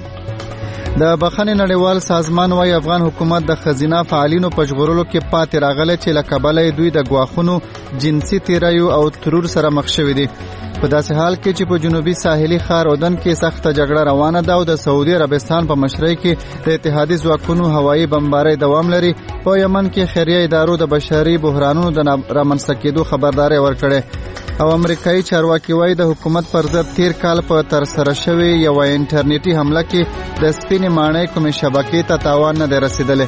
د بخښنې نړیوال سازمان وايي افغان حکومت د خزینه فعالینو په ژغورلو کې پاتې راغلی چې له کبله دوی د ګواښونو، جنسي تیریو او ترور سره مخ شوي دي. په داسې حال کې چې په جنوبي ساحلي ښار اردن کې سخته جګړه روانه ده او د سعودي عربستان په مشرۍ کې د اتحادي ځواکونو هوایي بمبارۍ دوام لري، په یمن کې خیریه ادارو د بشري بحرانونو د رامنځته کېدو خبرداری ورکړې. او امریکایي چارواکي وایي د حکومت پر ضد تیر کال په ترسره شوې یوه انټرنیټي حمله کې د سپینې ماڼۍ کومې شبکې ته تاوان نه دی رسېدلی.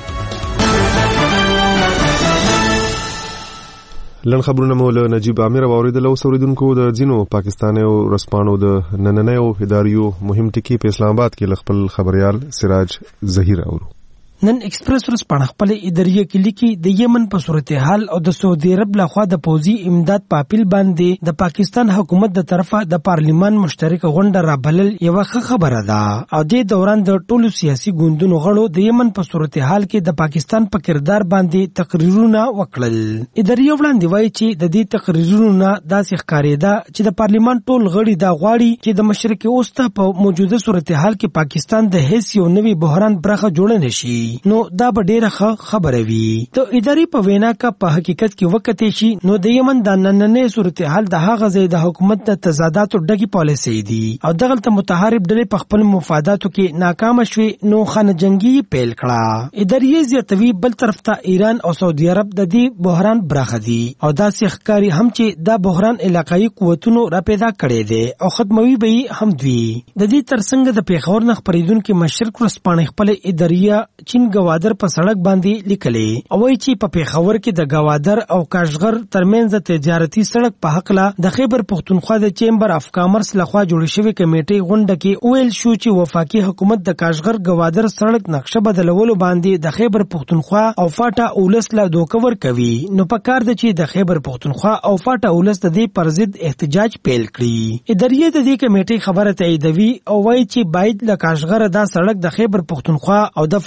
لن خبرونه مو له نجیب امیر اوریدل او اوریدونکو د ځینو پاکستانیو رسپانو د نننیو اداریو مهم ټکي په اسلام آباد کې خپل خبريال سراج ظهیر اورو. نن ایکسپریس ورځپاڼه خپل اداریه کې لیکي د یمن په صورتحال او د سعودي عرب لخوا د پوځي امداد په اپیل باندې د پاکستان حکومت د طرفه د پارلیمان مشترک غونډه رابلل یو ښه خبره ده. او د دوران د ټولو سیاسي ګوندونو غړو د یمن په صورتحال کې د پاکستان په کردار باندې تقریرونه وکړل. اداریه وړاندې وایي چې د دې تقریرونو نه داسې ښکارېده چې د پارلیمان ټول غړي دا غواړي چې د مشرق وسطا په موجوده صورتحال کې پاکستان د هیڅ یو نوي بحران برخه جوړ نه شي، نو دا به ډیره خبره وي. ته اداري په وینا کا په حقیقت کې وکټې شي نو د یمن د نننې صورتحال د هغه ځای د حکومت د تضاداتو ډګي پالیسي دي او دغه متحارب ډلې په خپل مفاداتو کې ناکام شوي، نو خانه جنگي پیل کړه. اداري زیاتوي بل طرف ته ایران او سعودي عرب د دې بحران برخه دي او دا ښکاری هم چې دا بحران علاقايي قوتونو را پیدا کړي دي او ختموي به هم دوی. د دې ترڅنګ د پیښور نه خبرېدونکو مشرق ورځپاڼه خپل اداریه چین گوادر په سړک باندې لیکلې او وایي چې په پیښور کې د گوادر او کاشغر ترمنځ د تجارتي سړک په حق لا د خیبر پښتونخوا د چیمبر اف کامرس لخوا جوړ شوی کمیټې غونډه کې ویل شو چې وفاقي حکومت د کاشغر گوادر سړک نقشه بدلولو باندې د خیبر پښتونخوا او فاټا اولس له دوکور کوي، نو په کار د چې د خیبر پښتونخوا او فاټا اولس د دې پر ضد احتجاج پیل کړي. اداریه د دې کمیټې خبره تاییدوي او وایي چې باید له کاشغر دا سړک د خیبر پښتونخوا او د فاټا د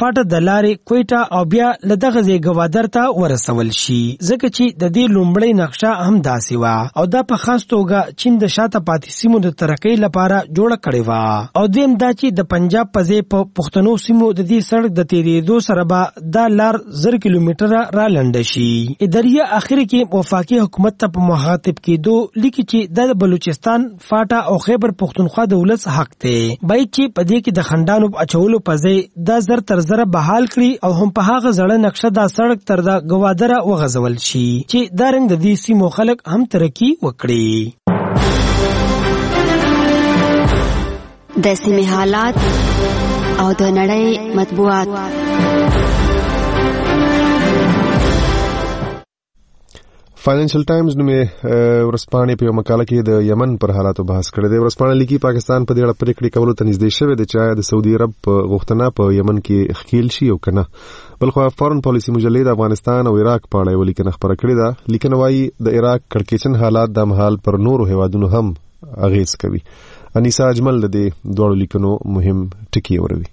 د لارې کویټا او بیا له دغه ځای ګوادر ته ورسول شي، ځکه چې د دې لومړۍ نقشه هم داسې وه او دا په خاص توګه چین د شاته پاتې سیمو د ترقۍ لپاره جوړه کړې وه. او دیم دا چې د پنجاب په ځای په پښتنو سیمو د دې سړک د تیریدو سره به دا لار زر کیلومتره را لنډه شي. اداریه اخر کې وفاقي حکومت ته په مخاطب کېدو لیکي چې د بلوچستان فاټا او خیبر پښتونخوا د ولس حق دی، باید چې په دې کې د خنډانو اچولو په ځای دا زر تر زره بحال کړي او هم په هغه زړه نقشه دا سړک تر دا ګوادره وغځول شي چې دا رنګ د دې سیمو خلک هم ترقي وکړي. د سیمې حالات او د نړۍ مطبوعات. فاینانشل ټایمز نومې ورځپاڼې په یو مقاله کې د یمن پر حالاتو بحث کړی دی. ورځپاڼه لیکي پاکستان په دې اړه پریکړې کولو ته نږدې شوی دی چې آیا د سعودي عرب په غوښتنه په یمن کې ښکیل شي او که نه. بلخوا فارن پالیسي مجلې د افغانستان او عراق په اړه یوه لیکنه خپره کړې ده. لیکنه وایي د عراق کړکېچن حالات دا مهال پر نورو هیوادونو هم اغیز کوي. انیسا اجمل د دې دواړو لیکنو مهم ټکي وروي.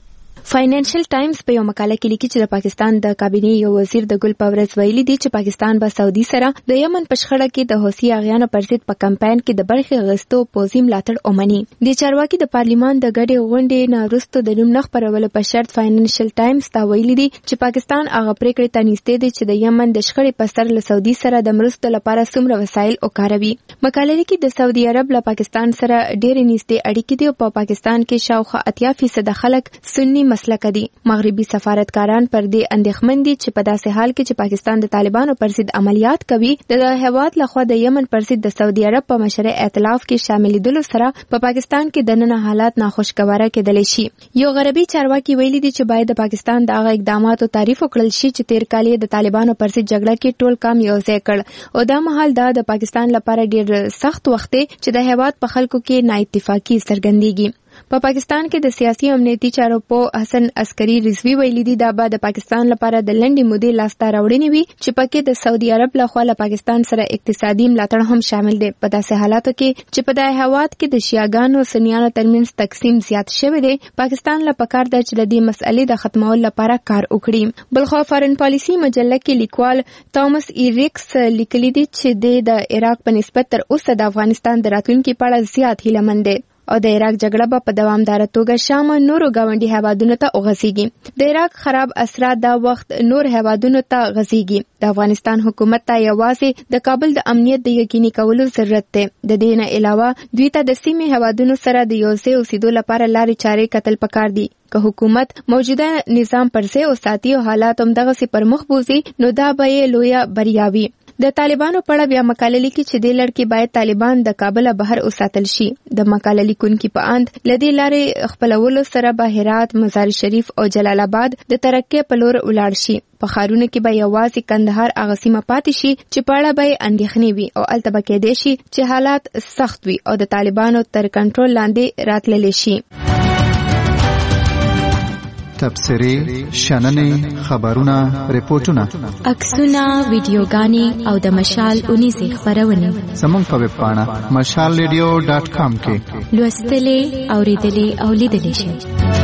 فاینانشل ټایمز په یو مقاله کې لیکي چې د پاکستان د کابینې یو وزیر د ګل پاورز ویلي دی چې پاکستان به سعودي سره د یمن په شخړه کې د حوثي اغیانو پر ضد په کمپاین کې د برخې اخیستو پوځي ملاتړ ومني. د چارواکي د پارلیمان د ګډې غونډې نه وروسته د نوم نه خپرولو په شرط فاینانشل ټایمز ته ویلي دی چې پاکستان هغه پریکړې ته نږدې دی چې د یمن د شخړې په سر له سعودي سره د مرستو لپاره څومره وسایل وکاروي. مقاله لیکي د سعودي عرب له پاکستان سره ډېرې نږدې اړیکې دي او په پاکستان کې شاوخوا اتیا فیصده خلک سني مسلک دي. مغربي سفارتکاران پر دې اندېښمن دي چې په داسې حال کې چې پاکستان د طالبانو پر ضد عملیات کوي د هیواد لخوا د یمن پر ضد د سعودي عرب په مشرع ائتلاف کې شاملېدلو سره په پاکستان کې دننه حالات ناخوشګواره کېدلی شي. یو غربي چارواکي ویلي دي چې باید د پاکستان د هغه اقداماتو تعریف وکړل شي چې تیر کال د طالبانو پر ضد جګړه کې ټول کام یو ځای کړ او دا مهال دا د پاکستان لپاره ډېر سخت وخت دی چې د هیواد په خلکو کې نااتفاقي څرګندېږي. په پاکستان کې د سیاسي امنیتي چارو په حسن عسکري رضوی ویلي دي دا به د پاکستان لپاره د لنډې مودې لاسته راوړنې وي چې پکې د سعودي عرب لخوا له پاکستان سره اقتصادي ملاتړ هم شامل دی. په داسې حالاتو کې چې په دغه هیواد کې د شیعاګانو سنیانو ترمنځ تقسیم زیات شوی دی، پاکستان له پکار ده چې د دې مسئلې د ختمولو لپاره کار وکړي. بلخوا فارن پالیسي مجله کې لیکوال توماس ایریکس لیکلي دي چې د عراق په نسبت تر اوسه د افغانستان د راتلونکي په اړه زیات هیلهمند دی او د عراق جګړه به په دوامداره توګه شام نورو ګاونډي هیوادونو ته وغځېږي. د عراق خراب اثرات دا وخت نور هیوادونو ته غځېږي. د افغانستان حکومت ته یوازې د کابل د امنیت د یقیني کولو ضرورت دی. د دې نه علاوه دوی ته د سیمې هیوادونو سره د یو ځای اوسېدو لپاره لارې چارې کتل پکار دي. که حکومت موجوده نظام پر ځای وساتي او حالات همدغسې پر مخ بوځي نو دا به یې لویه بریا وي. د طالبانو په اړه بیا مقاله لیکي چې دې لړ کې باید طالبان د کابل بهر وساتل شي. د مقاله لیکونکي په اند له دې لارې خپلولو سره به هرات، مزار شریف او جلال آباد د ترقۍ په لور ولاړ شي. په ښارونو کې به یوازې کندهار هغه سیمه پاتې شي چې په اړه به یې اندېښنې وي او هلته به کېدی شي چې حالات سخت وي او د طالبانو تر کنټرول لاندې راتللی شي. تبصرې، شننې، خبرونه، ریپورتونه، عکسونه، ویډیوګانې او د مشال اونیزې خپرونې زموږ په ویب پاڼه مشال ریډیو ډاټ کام کې لوستلې، اورېدلې او لیدلې شئ.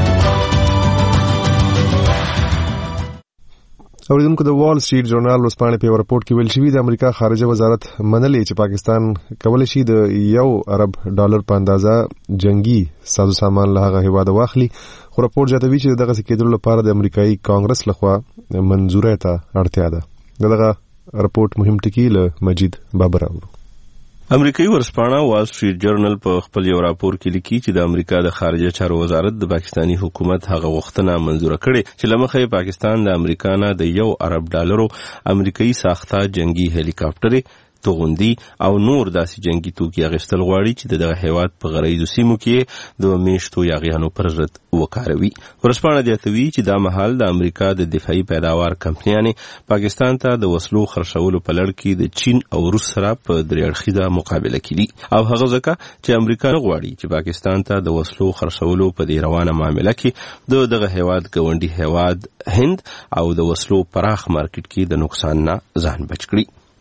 اوریدونکو د وال سټریټ ژورنال ورځپاڼې په یو رپورټ کې ویل شوي د امریکا خارجه وزارت منلې چې پاکستان کولی شي د یو ارب ډالر په اندازه جنگي سازو سامان له هغه هیواده واخلي، خو رپورټ زیاتوي چې د دغسې کېدلو لپاره د امریکایي کانګرس لخوا منظورۍ ته اړتیا ده. دغه رپورټ مهم ټکي له مجید بابر اورو. امریکایي ورځپاڼه وال سټریټ جرنل په خپل یو راپور کې لیکي چې د امریکا د خارجه چارو وزارت د پاکستانی حکومت هغه غوښتنه منظوره کړې چې له مخې پاکستان د امریکا نه د یو ارب ډالرو امریکایي ساخته جنگي هلیکاپټرې، توغندي او نور داسې جنگي توکي اخیستل غواړي چې دغه هیواد په غرایزو سیمو کې د میشتو یاغیانو پر ضد وکاروي. ورځپاڼه زیاتوي چې دا مهال د امریکا د دفاعي پیداوار کمپنیانې پاکستان ته د وسلو خرڅولو په لړ کې د چین او روس سره په درې اړخیزه مقابله کې دي او هغه ځکه چې امریکا نه غواړي چې پاکستان ته د وسلو خرڅولو په دې روانه معامله کې د دغه هیواد ګاونډي هیواد هند او د وسلو پراخ مارکیټ کې د نقصان نه ځان بچ کړي.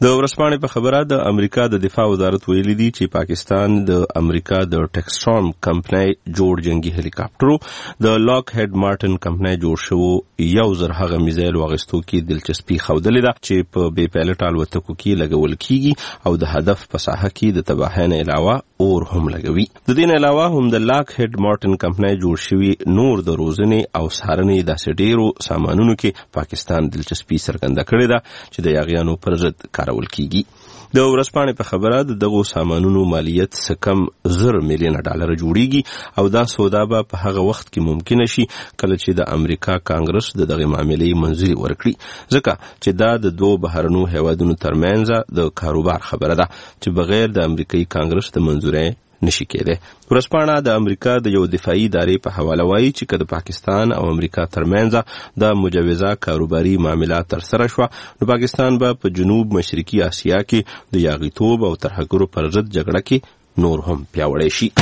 د ورسپانې په خبره د امریکا د دفاع وزارت ویلي دی چې پاکستان د امریکا د ټیکسټارم کمپنۍ جوړ جنگي هلی کاپټرو د لاک هډ مارټن کمپنۍ جوړ شو یو زر هغه میزایل واغستو کې دلچسپي ښودلې ده چې په بې پایلټ الوتکو کې لګول کیږي او د هدف په ساحه کې د تباهۍ نه علاوه اور هم لګوي. د دې نه علاوه هم د لاک هډ مارټن کمپنۍ جوړ شوی نور د روزنې او څارنې داسې ډیرو سامانونو کې پاکستان دلچسپي څرګنده کړې ده چې د یاغیانو پر ضد کارول کیږي. د ورسپانې په خبره د دغو سامانونو مالیت څه کم زر میلیونه ډالر جوړیږي او دا سودا به په هغه وخت کې ممکن شي کله چې د امریکا کانګرس د دغه معاملې منځوري ورکړي، ځکه چې دا د دوه بهرنیو هیوادونو ترمنځ د کاروبار خبره ده چې بغیر د امریکایي کانګرس د منځورۍ نشي کېده. ورسپانه د امریکا د یو دفاعي ادارې په حواله وایي چې که د پاکستان او امریکا ترمنځ د مجوزه کاروباري معاملات ترسره شوه نو پاکستان به په جنوب مشرقي اسیا کې د یاغیتوب او ترهګرو پر ضد جګړه کې نور هم پیاوړی شي.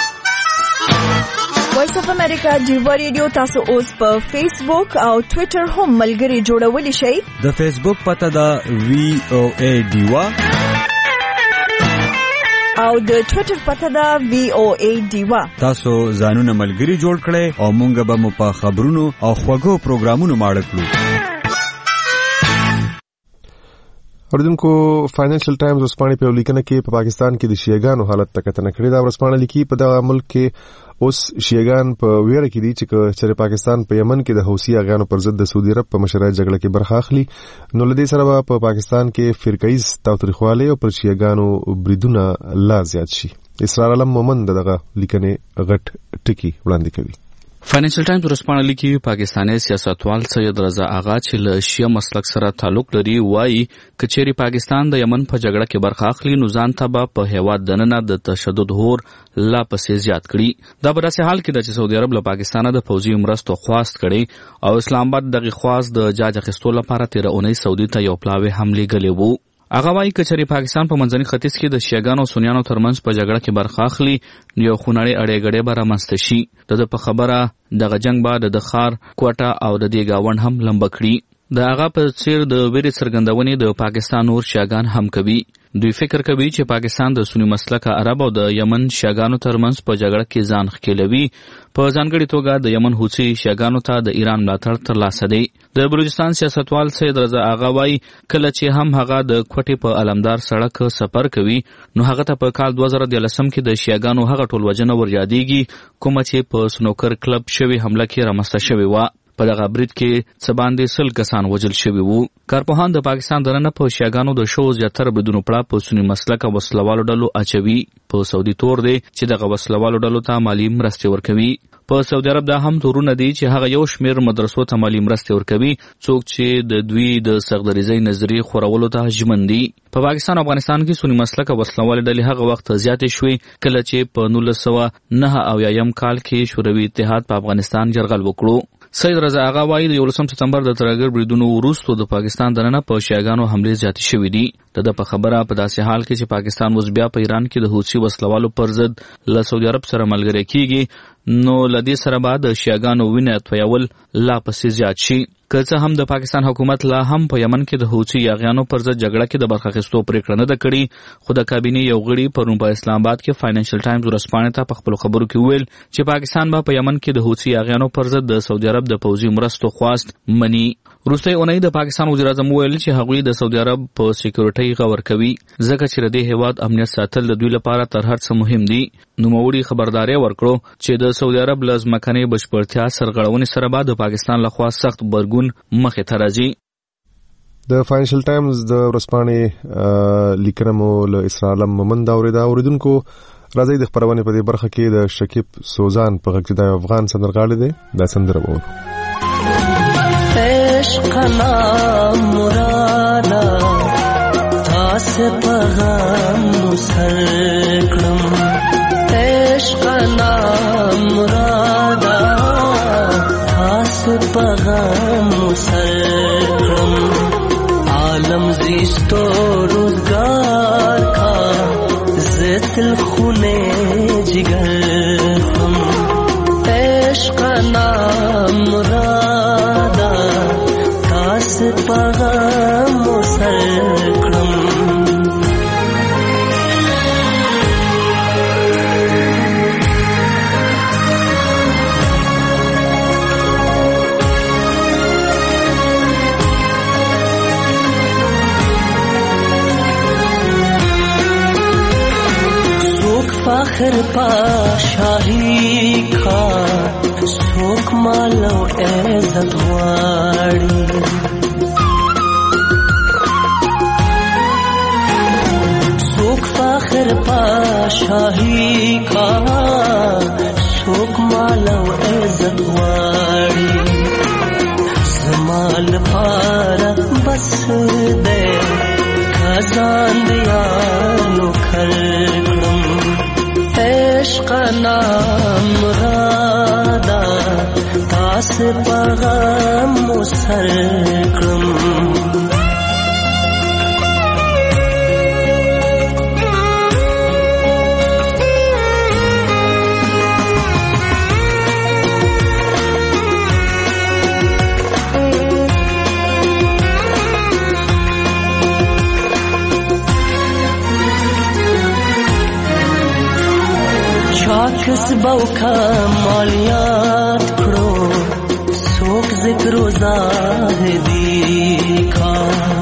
وایس اف امریکا ډیوا ریډیو تاسو اوس په فیسبوک او ټوئیټر هم ملګري جوړولی شئ. د فیسبوک پته ده وی او ای ډیوا او د ټوئیټر پته ده وی او ای ډیوا. تاسو ځانونه ملګري جوړ کړئ او مونږ به مو په خبرونو او خوږو پروګرامونو ماړه کړو. اوریدونکو فاینانشل ټایمز ورسپانې په لیکنه کې په پاکستان کې د شیعاګانو حالت ته کتنه کړې ده. ورسپانه لیکي په دغه ملک کې اوس شیعاګان په ویره کې دي چې چېرې پاکستان په یمن کې د حوثي اغیانو پر ضد د سعودي عرب په مشرۍ جګړه کې برخه اخلي نو له دې سره به په پاکستان کې فرقه‌یز تاوتریخوالی او پر شیعاګانو بریدونه لا زیات شي. اسرار علم مومن دغه لیکنې غټ ټکی وړاندې کوي. فاینانشل ټایمز ورسپانه لیکي پاکستاني سیاستوال سید رضا آغا چې له شیعه مسلک سره تعلق لري وایي که چېرې پاکستان د یمن په جګړه کې برخه اخلي نو ځان ته به په هیواد دننه د تشدد هور لا پسې زیات کړي. دا په داسې حال کې ده چې سعودي عرب له پاکستانه د پوځي مرستو خواست کړي او اسلام آباد دغه خواست د جاج اخیستو لپاره تېره اونۍ سعودي ته یو پلاوی هم لیږلی وو. هغه وایي که چېرې پاکستان په منځني ختیځ کې د شیعاګانو او سنیانو ترمنځ په جګړه کې برخه اخلي نو یو خونړی اړیګړی به رامنځته شي. د ده په خبره دغه جنګ به د خار کوټه او د دې گاونډ هم لمبه کړي. د هغه په څیر د ویرې څرګندونې د پاکستان نور شیعاګان هم کوي. دوی فکر کوي چې پاکستان د سنی مسلکه عرب او د یمن شیعاګانو ترمنځ په جګړه کې ځان ښکېلوي. په ځانګړې توګه د یمن حوثي شیعاګانو ته د ایران ملاتړ ترلاسه دی. د بلوچستان سیاستوال سید رضا آغا وایي کله چې هم هغه د کوټې په علمدار سړک سفر کوي نو هغه ته په کال دوه زره دیارلسم کې د شیعاګانو هغه ټول وژنه وريادېږي کومه چې په سنوکر کلب شوي حمله کې رامنځته شوې وه. په دغه برید کې څه باندې سل کسان وژل شوي وو. کارپوهان د پاکستان دننه په شیعاګانو د شو زیاتره بریدونو پړه په سني مسلکه وسلوالو ډلو اچوي. په سعودي تور دی چې دغه وسلوالو ډلو ته مالي مرستې ورکوي. په سعودي عرب دا هم تورونه دي چې هغه یو شمیر مدرسو ته مالي مرستې ورکوي څوک چې د دوی د سغدریزۍ نظریې خورولو ته ژمن دي. په پاکستان او افغانستان کې سني مسلکه وسلوالې ډلې هغه وخت زیاتې شوې کله چې په نولس سوه نهه اویایم کال کې شوروي اتحاد په افغانستان یرغل وکړو. سید رضا آغا وایي د یولسم سپتمبر د ترهګر بریدونو وروسته د پاکستان دننه په شیعاګانو حملې زیاتې شوې دي. د ده په خبره په داسې حال کې چې پاکستان اوس بیا په ایران کې د حوثي وسلوالو پر ضد له سعودي عرب سره ملګری کیږي نو له دې سره به د شیعاګانو وینه تویول لا پسې زیات شي. که څه هم د پاکستان حکومت لا هم په یمن کې د حوثي یاغیانو پر ضد جګړه کې د برخه اخیستو پرېکړه نه ده کړې خو د کابینې یو غړي پرون په اسلام آباد کې فاینانشل ټایمز ورسپانې ته په خپلو خبرو کې وویل چې پاکستان به په یمن کې د حوثي یاغیانو پر ضد د سعودي عرب د پوځي مرستو خواست مني. وروستۍ اونۍ د پاکستان وزیر اعظم وویل چې هغوی د سعودي عرب په سکیورټۍ غور کوي ځکه چې د دې هیواد امنیت ساتل د دوی لپاره تر هر څه مهم دي. نوموړي خبرداری ورکړو چې د سعودي عرب له ځمکنۍ بشپړتیا سرغړونې سره به د پاکستان لخوا سخت غبرګون مخې ته راځي. د فاینانشل ټایمز د ورسپانې لیکنه مو له اسرار علم مومن دا اورېده. اوریدونکو راځئ د خپرونې په دې برخه کې د شکیب سوزان په غږ کې د افغان سندرغاړی دی دا سندره به واورو. عشقنا مرادا تاس پغم سر کړم عشقنا مرادا تاس پغم سر کړم عالم زیستو روزگار کا زتل خونه جگر هم عشقنا مرادا تاس پغم سر کړم فخر پا شاہی کا سوک مالو عزت واڑی سوک فخر پا شاہی کا سوک مالو عزت واڑی زمال پارا بس دے خزان دیانو کھرکڑم عشق نام مرادا تاس پغام مسرکڑم چاکس باوکا مالیات کرو سوک ذکر و زاہدی کا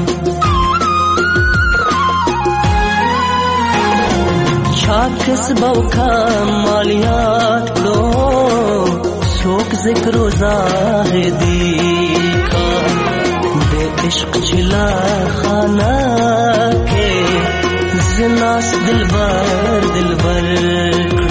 چاکس باوکا مالیات کرو سوک ذکر و زاہدی کا بے عشق چلا خانہ کے زناس دلبر دلبر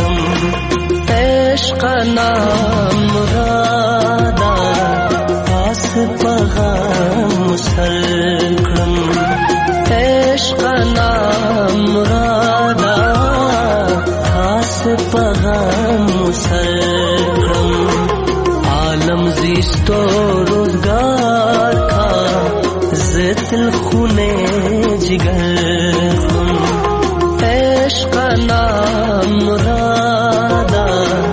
عشق نام مرادا پاس پغام سرکرم عشق نام مرادا پاس پغام سرکرم عالم زیستو روزگار کا زتل خونے جگر عشق نام مرادا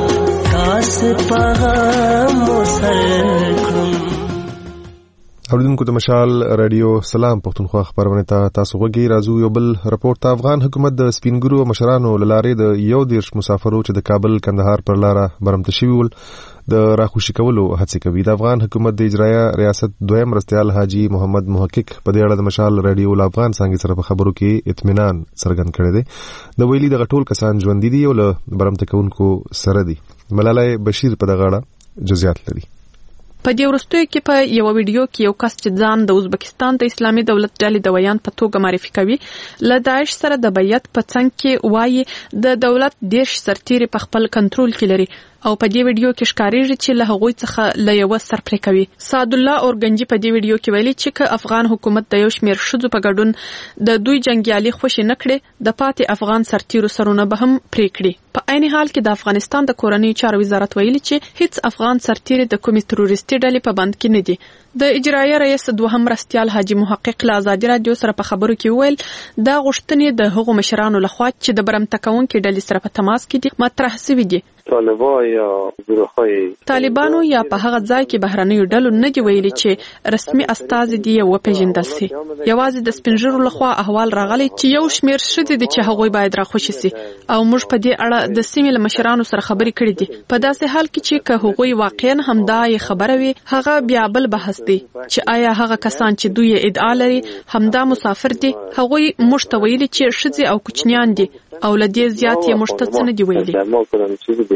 اوریدونکو د مشال رادیو سلام پښتونخوا خبرونه ته تاسو غوږی راځو یو بل رپورټ ته افغان حکومت د سپینګرو مشرانو لارې د یو دیرش مسافرو چې د کابل کندهار پر لار برمته شوي ول د راخوشي کولو هڅه کوي. د افغان حکومت د اجرایه ریاست دویم مرستیال حاجی محمد محقق په دې اړه د مشال رادیو ل افغان څنګه سره په خبرو کې اطمینان څرګند کړی دی. د ویلي د غټول کسان ژوند دي او له برمته کوونکو سره دي. ملالای بشیر په دغه اړه جزئیات لري. په دې وروستیو کې په یو ویډیو کې یو کس چې ځان د ازبکستان د اسلامي دولت ډلې د ویان په توګه معرفي کوي له داعش سره د بیعت په څنګ کې وایي د دولت دیرش سرتیري په خپل کنټرول کې لري او په دې ویډیو کې ښکارېږي چې له هغوی څخه له یو سر پرې کوي. سعد الله اورګنجي په دې ویډیو کې ویلي چې که افغان حکومت د یو شمېر ښځو په ګډون د دوی جنګیالي خوشي نه کړي د پاتې افغان سرتیرو سرونه به هم پرې کړي. په عین حال کې د افغانستان د کورنیو چارو وزارت ویلي چې هیڅ افغان سرتیري د کومې تروریستي ډلې په بند کې نه دي. د اجرایه رئیس دوهم مرستیال حاجی محقق له ازادي رادیو سره په خبرو کې ویل دا غوښتنې د هغو مشرانو لخوا چې د برمته کوونکې ډلې سره په تماس کې دي مطرح شوي دي. طالبان یا ګروه‌های طالبانو یا په هغه ځای کې بهرنیو ډلو نه دی ویلي چې رسمي استازي دی وپېژندل سي. یوازې د سپینژرو لخوا احوال راغلی چې یو شمېر ښځې دي چې هغوی باید راخوشي سي او موږ په دې اړه د سیمې له مشرانو سره خبرې کړې دي. په داسې حال کې چې که هغوی واقعا همدا یې خبره وي هغه بیا بل بحث دی چې آیا هغه کسان چې دوی ادعا لري همدا مسافر دي هغوی موږ ته ویلي چې ښځې او کوچنیان دي او لدې زیات یې موږ ته څه نه دي ویلي.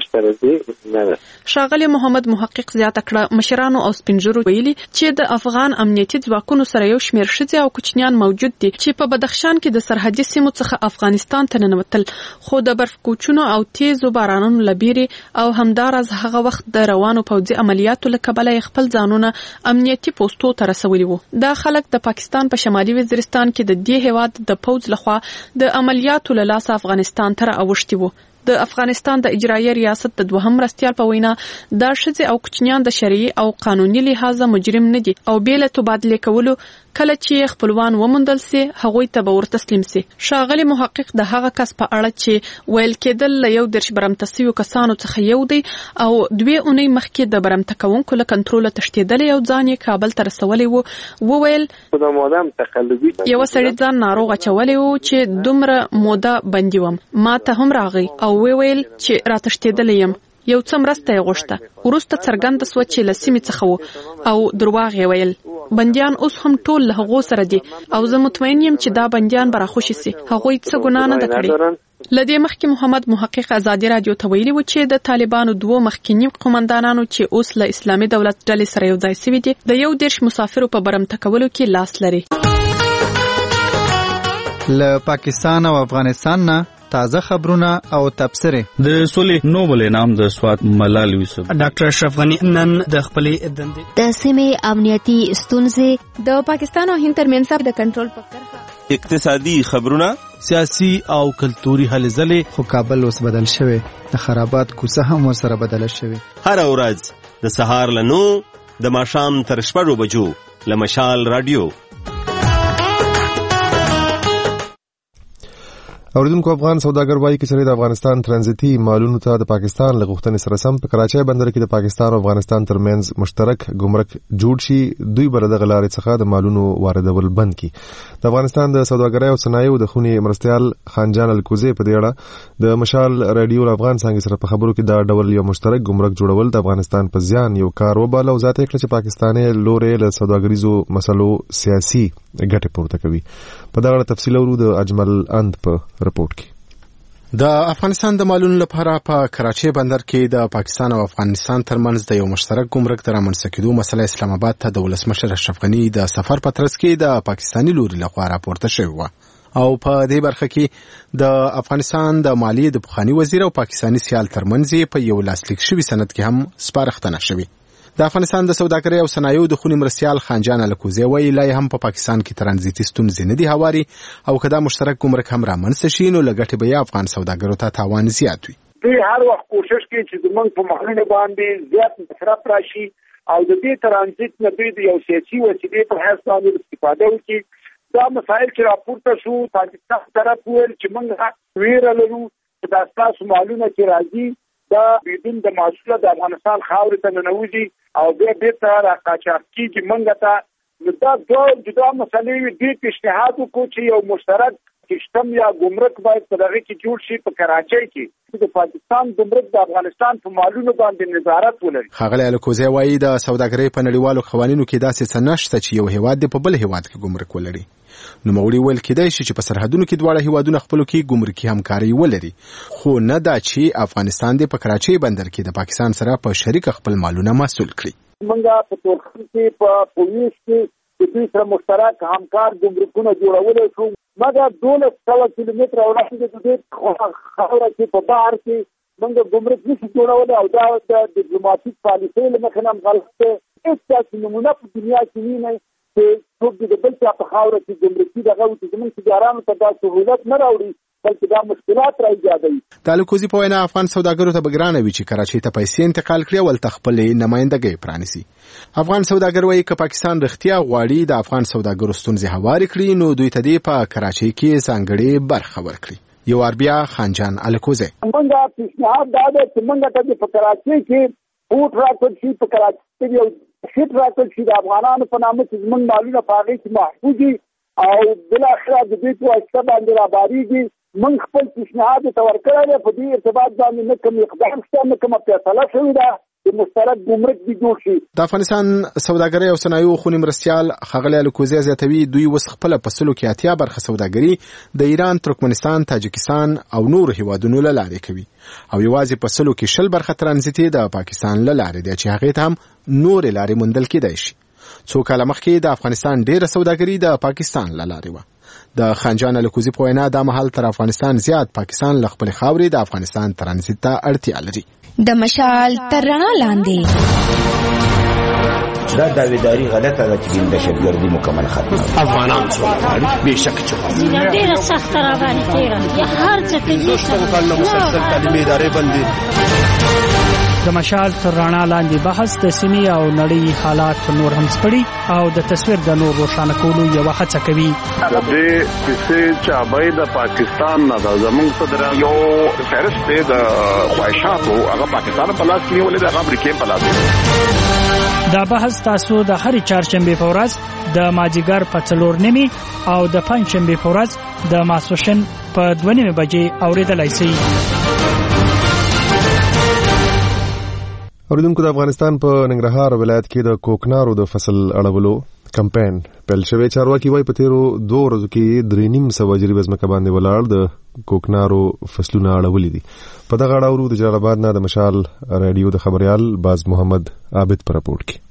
ښاغلی محمد محقق زیاته کړه مشرانو او سپینژرو ویلي چې د افغان امنیتي ځواکونو سره یو شمېر ښځې او کوچنیان موجود دي چې په بدخشان کې د سرحدي سیمو څخه افغانستان ته ننوتل خو د برف کوچونو او تیزو بارانونو له بیرې او همداراز هغه وخت د روانو پوځي عملیاتو له کبله خپل ځانونه امنیتي پوستو ته رسولي وو. دا خلک د پاکستان په شمالي وزیرستان کې د دې هیواد د پوځ لخوا د عملیاتو له لاسه افغانستان ته راوښتي وو. د افغانستان د اجرایه ریاست د دوهم مرستیال په وینا دا ښځې او کوچنیان د شرعي او قانوني لحاظه مجرم نه دي او بې له تبادلې کولو کله چې خپلوان وموندل سي هغوی ته به ورتسلیم سي. ښاغلی محقق د هغه کس په اړه چې ویل کېدل له یو درش برمته سویو کسانو څخه یو دی او دوې اونۍ مخکې د برمته کوونکو له کنټروله تښتېدلی او ځان یې کابل ته رسولی و وویل یوه سړي ځان ناروغ اچولی و چې دومره موده بندي وم ما ته هم راغی او وویل چې راتښتېدلی یم یو څه مرسته یې غوښته وروسته څرګنده سوه چې له سیمې څخه و او درواغ یې ویل. بندیان اوس هم ټول له هغو سره دي او زه مطمئن یم چې دا بندیان به راخوشي سي هغوی څه ګناه نه ده کړې. لدې مخکې محمد محقق ازادي رادیو ته ویلي و چې د طالبانو دوه مخکینی قومندانانو چې اوس له اسلامي دولت ډلې سره یو ځای شوي دي د یو دیرش مسافرو په برمته کولو کې لاس لري. له پاکستان او افغانستان نه تازه خبرونه او تبصرې. د سولې نوبل انعام د سوات ملال یوسف ډاکټر اشرف غنی نن د خپلې دندې د سیمې امنیتي ستونزې د پاکستان او هند ترمنځ د کنټرول په کرښه اقتصادي خبرونه سیاسي او کلتوري هلې ځلې. خو کابل اوس بدل شوی د خرابات کوڅه هم ورسره بدله شوی. هر ورځ د سهار له نو د ماښام تر شپږو بجو له مشال رادیو. اوریدونکو افغان سوداګر وایي چې د افغانستان ترانزیتي مالونو ته د پاکستان له غوښتنې سره سم په کراچۍ بندر کې د پاکستان او افغانستان ترمنځ مشترک ګمرک جوړ شي. دوی به دغه لارې څخه د مالونو واردول بند کړي. د افغانستان د سوداګرۍ او صنایعو د خونې مرستیال خانجان الکوزي په دې اړه د مشال رادیو افغان څنګه سره په خبرو کې دا ډول یو مشترک ګمرک جوړول د افغانستان په ځان یو کار وباله او ذاتي کړ چې پاکستاني لورې له سوداګریزو مسلو سیاسي ګټه پورته کوي. په دا اړه تفصیل ورو د اجمل اند په رپورت کې. د افغانستان د مالونو لپاره په کراچۍ بندر کې د پاکستان او افغانستان ترمنځ د یو مشترک ګمرک د رامنځته کېدو مسله اسلام آباد ته د ولسمشر اشرف غني د سفر په ترڅ کې د پاکستاني لوري لخوا راپورته شوې وه او په دې برخه کې د افغانستان د مالیې د پخواني وزیر او پاکستاني سیال ترمنځ په یو لاسلیک شوي سند کې هم سپارښتنه شوې. د افغانستان د سوداګرۍ او صنایعو د خونې مرستیال خانجان الکوزي وایي لا هم په پا پاکستان کې ترانزیتي ستونزې نه دي هواري او که دا مشترک ګمرک هم رامنځته شي نو له ګټې به افغان سوداګرو ته تاوان زیات وي. دوی هر وخت کوشش کوي چې زموږ په مخونو باندې زیات مصرف راشي او د دې ترانزیت نه دوی د یو سیاسي وسیلې په حیث باندې استفاده وکړي. دا مسایل چې راپورته شو پاکستان طرف ویل چې موږ ویره لرو چې دا ستاسو مالونه چې راځي دا بدون د محصوله د افغانستان خاورې ته ننوځي او بیا بیرته راقاچاق کېږي. موږ ته دا دوه جدا مسلې وي. دې پیشنهاد وکړو چې یو مشترک سیستم یا ګمرک باید په دغه کې جوړ شي په کراچۍ کې د پاکستان ګمرک د افغانستان په مالونو باندې نظارت ولري. ښاغلی الکوزی وایي د سوداګرۍ په نړیوالو قوانینو کې داسې څه نشته چې یو هیواد دې په بل هیواد کې ګمرک ولري. نوموړي ویل کېدای شي چې په سرحدونو کې دواړه هیوادونه خپلو کې ګمرکي همکاري ولري خو نه دا چې افغانستان دې په کراچۍ بندر کې د پاکستان سره په شریک خپل مالونه مسؤل کړي. موږ په تورخم کې په پولیس کې د دوی سره مشترک همکار ګمرکونه جوړولی شو مګر دولس سوه کیلومتره وړاندې د دې خاوره کې په بحر کې موږ ګمرک نشو جوړولی او دا د ډیپلوماتیک پالیسۍ له مخې نه هم غلط دی. هېڅ داسې نمونه په دنیا کې وینئ چې څوک د بل چا په خاوره کې ګمرکي دغه و چې زموږ تجارانو ته دا سهولت نه راوړي بلکې دا مشکلات را ایجادوي. د الکوزي په وینا افغان سوداګرو ته به ګرانه وي چې کراچۍ ته پیسې انتقال کړي او هلته خپلې نمایندګۍ پرانیسي. افغان سوداګر وایي که پاکستان رښتیا غواړي د افغان سوداګرو ستونزې هوارې کړي نو دوی ته دې په کراچۍ کې ځانګړې برخه ورکړي. یو وار بیا خانجان الکوزی موږ پیشنهاد دا دی چې موږ ته په کراچۍ کې بوټ راکړل شي په کراچۍ کې یو شیټ راکړل شي د افغانانو په نامه چې زموږ مالونه په هغې کې محفوظ وي او بالاخره د دوی په واسطه باندې رابارېږي. موږ خپل پیشنهاد ته ورکړی دی په دې ارتباط باندې نه کوم اقدام شته نه کومه فیصله شوې ده د مشترک ګمرک دې جوړ شي. د افغانستان سوداګرۍ او صنایعو خونې مرستیال ښاغلی الکوزی زیاتوي دوی اوس خپله په سلو کې اتیا برخه سوداګري د ایران، ترکمنستان، تاجکستان او نورو هیوادونو له لارې کوي او یوازې په سلو کې شل برخه ترانزیت د پاکستان له لارې دی چې هغې ته هم نورې لارې موندل کېدای شي. څو کاله مخکې د افغانستان ډېره سوداګري د پاکستان له لارې وه. د خانجان الکوزي په وینا دا مهال تر افغانستان زیات پاکستان له خپلې خاورې د افغانستان ترانزیت ته اړتیا لري. د مشال تر رڼا لاندې دا داویداری غلطه ده چې دهشتګردي مکمل ختمه افغانان څوک بېشک چې ډېره سخته راباندې تېره یا هر څه کوي شپږ کلونه مسلسل تعلیمي ادارې بندي. د مشال تر رڼا لاندې بحث د سیمې او نړۍ حالات نور هم سپړي او د تصویر د نور روښانه کولو یوه هڅه کوي. د دې کیسې چابۍ د پاکستان نه ده زموږ صدر یو فهرست دی د خواهشاتو هغه پاکستان په لاس کې نیولې ده هغه امریکې په لاس کې. دا بحث تاسو د هرې چهارشنبې په ورځ د مازدیګر په څلور نیمې او د پنجشنبې په ورځ د ماسپښین په دوه نیمې بجې اورېدلی شئ. اوریدونکو د افغانستان په ننګرهار ولایت کې د کوکنارو د فصل اړولو کمپاین پیل شوی. چارواکي وایي په تیرو دوه ورځو کې درې نیم سوه جریبه ځمکه باندې ولاړ د کوکنارو فصلونه اړولي دي. په دغه اړه ورو د جلال آباد نه د مشال رادیو د خبريال باز محمد عابد پر راپورټ کې.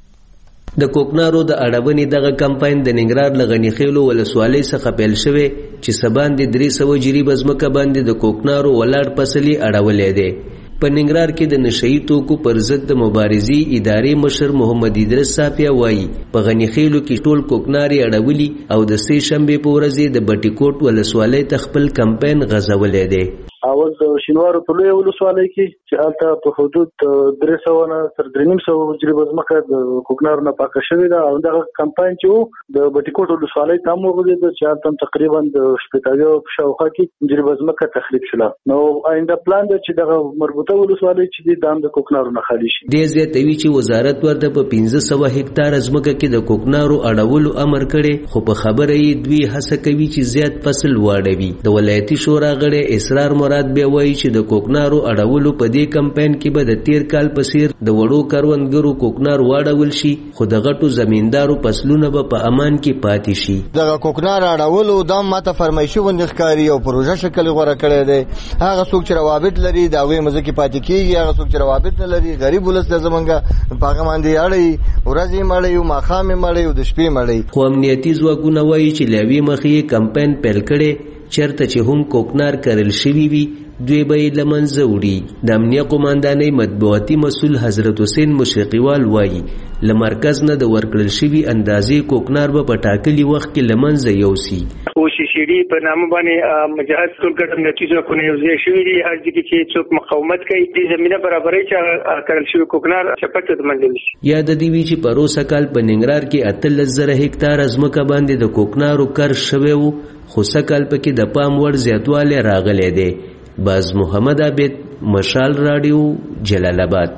د کوکنارو د اړونې دغه کمپاین د ننګرهار له غني خیلو ولسوالۍ څخه پیل شوی چې سبان د درې سوه جریبه ځمکه باندې د کوکنارو ولاړ فصلي اړولې دی. په ننګرهار کې د نشئی توکو پر ضد د مبارزې ادارې مشر محمد ادریس صافیا وایي په غني خیلو کې ټول کوکناري اړولي او د سې شنبې په ورځ د بټي کوټ ولسوالۍ ته خپل کمپاین غځولی دی. اول د شینوارو په لویه ولسوالۍ کې چې هلته په حدود درې سوه نه تر درې نیم سوه جریبه ځمکه د کوکنارو نه پاکه شوې ده او دغه کمپاین چې و د بټي کوټ ولسوالۍ ته هم وغځېده چې هلته هم تقریبا د شپېته اویا په شاوخوا کې جریبه ځمکه تخریب شوله. نو آینده پلان دی چې دغه مربوطه ولسوالۍ چې دي دا هم د کوکنارو نه خالي شي. دې زیاتوي چې وزارت ورته په پنځه سوه هکتاره ځمکه کې د کوکنارو اړولو امر کړی خو په خبره یې دوی هڅه کوي چې زیات فصل واړوي. د ولایتي شورا غړی اسرار مراد بیا وایي چې د کوکنارو اړولو په دې کمپاین کې به د تیر کال په څیر د وړو کروندګرو کوکنار واړول شي خو د غټو زمیندارو فصلونه به په امان کې پاتې شي. دغه کوکنار اړولو دا ماته فرمایشي غوندې ښکاري او پروژه شکل غوره کړی دی. هغه څوک چې روابط لري د هغوی مزه کې پاتې کېږي، هغه څوک چې روابط نه لري غریب ولس دی زمونږ په هغه باندې اړوي، ورځ یې مړوي او ماښام یې مړوي او د شپې مړوي. خو امنیتي ځواکونه وایي چې له یوې مخې یې کمپاین پیل کړی چېرته چې هم کوکنار کرل شوي وي دوی به یې له منځه وړي. د امنیه قماندانۍ مطبوعاتي مسؤل حضرت حسین مشرقیوال وایي له مرکز نه د ورکړل شوي اندازې کوکنار به په ټاکلي وخت کې له منځه یوسي. اوشیشیډي په نامه باندې مجهز ټول ګډ امنیتي ځواکونه یوځای شوي دي. هر ځای کې چې څوک مقاومت کوي دې زمینه برابروي چې کرل شوي کوکنار چپټ ته منځ یوسي. یاد دې وي چې پروسه کال په ننګرهار کې اتلس زره هکتاره ځمکه باندې د کوکنارو کر شوی و خو سږ کال پکې د پام وړ زیاتوالی راغلی دی. باز محمد عابد مشال رادیو جلال آباد.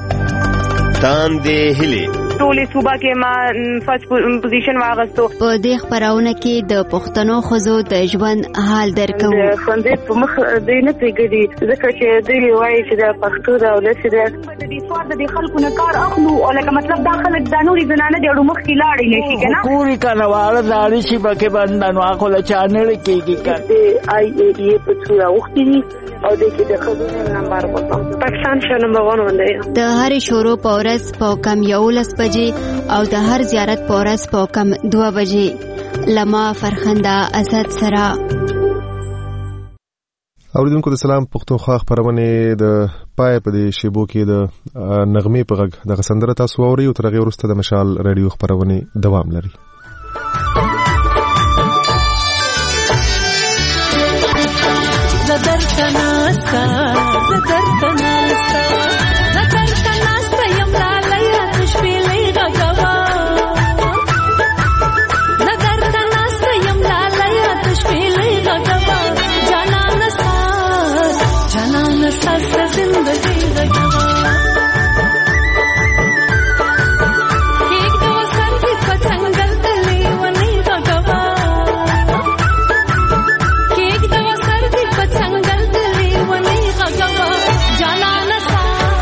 تاندې هلي ټولې صوبه کې ما فرست پوزیشن واغستو. په دې خبرونه کې د پښتنو ښځو د ژوند حال درکو. ښوونځی په مخ دوی نه پرېږدي ځکه چې دوی وایي چې د پښتو د اولس د دې سوار د دې خلکو نه کار اخلو او لکه مطلب دا خلک دا نورې زنانه د اړو مخکې لاړې نه شي که نه پورې کنه واړه زاړه شي پکې بندن واخو له چا نړۍ کېږي که د آی ای ډي اې په څو راوښتي دي او دې کې د ښځو نمبر وکړم پاکستان شه نمبر ون باندې د هرې شروع په ورځ په کم یولس بجې او د هر زیارت په ورځ په کم دوه بجې لما فرخنده اسد سره. اوریدونکو د سلام پښتونخوا خبرونه د پای په دې شیبو کې د نغمې په غږ د سندره تاسو اوري او تر هغه وروسته د مشال رادیو خبرونه دوام لري. زدر تناسا زدر تناسا زدر تناسا یم لاله تشبیلی غغوا زدر تناسا یم لاله تشبیلی غغوا جانان ساز جانان ساز زندگی غغوا ایک دو سر کی پتنگل تلی ونی غغوا ایک دو سر کی پتنگل تلی ونی غغوا جانان ساز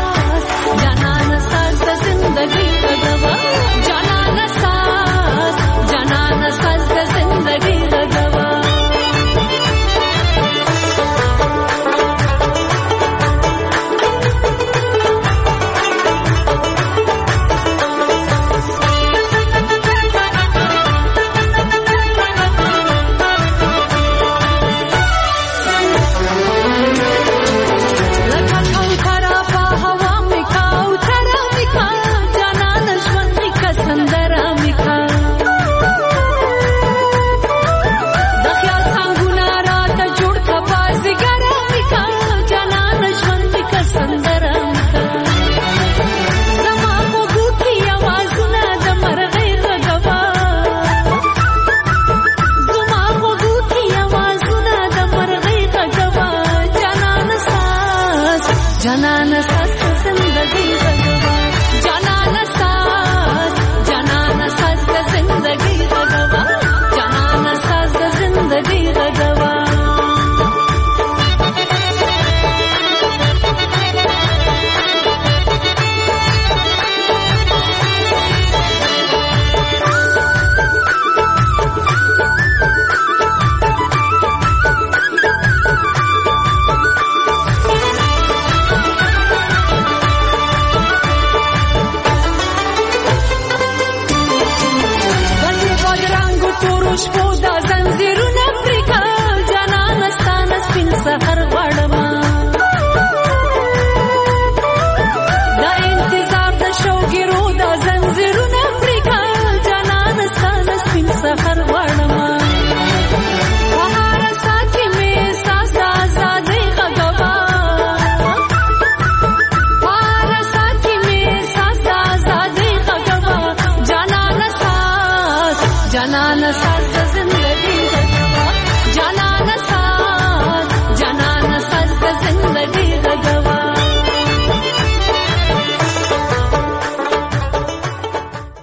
زنان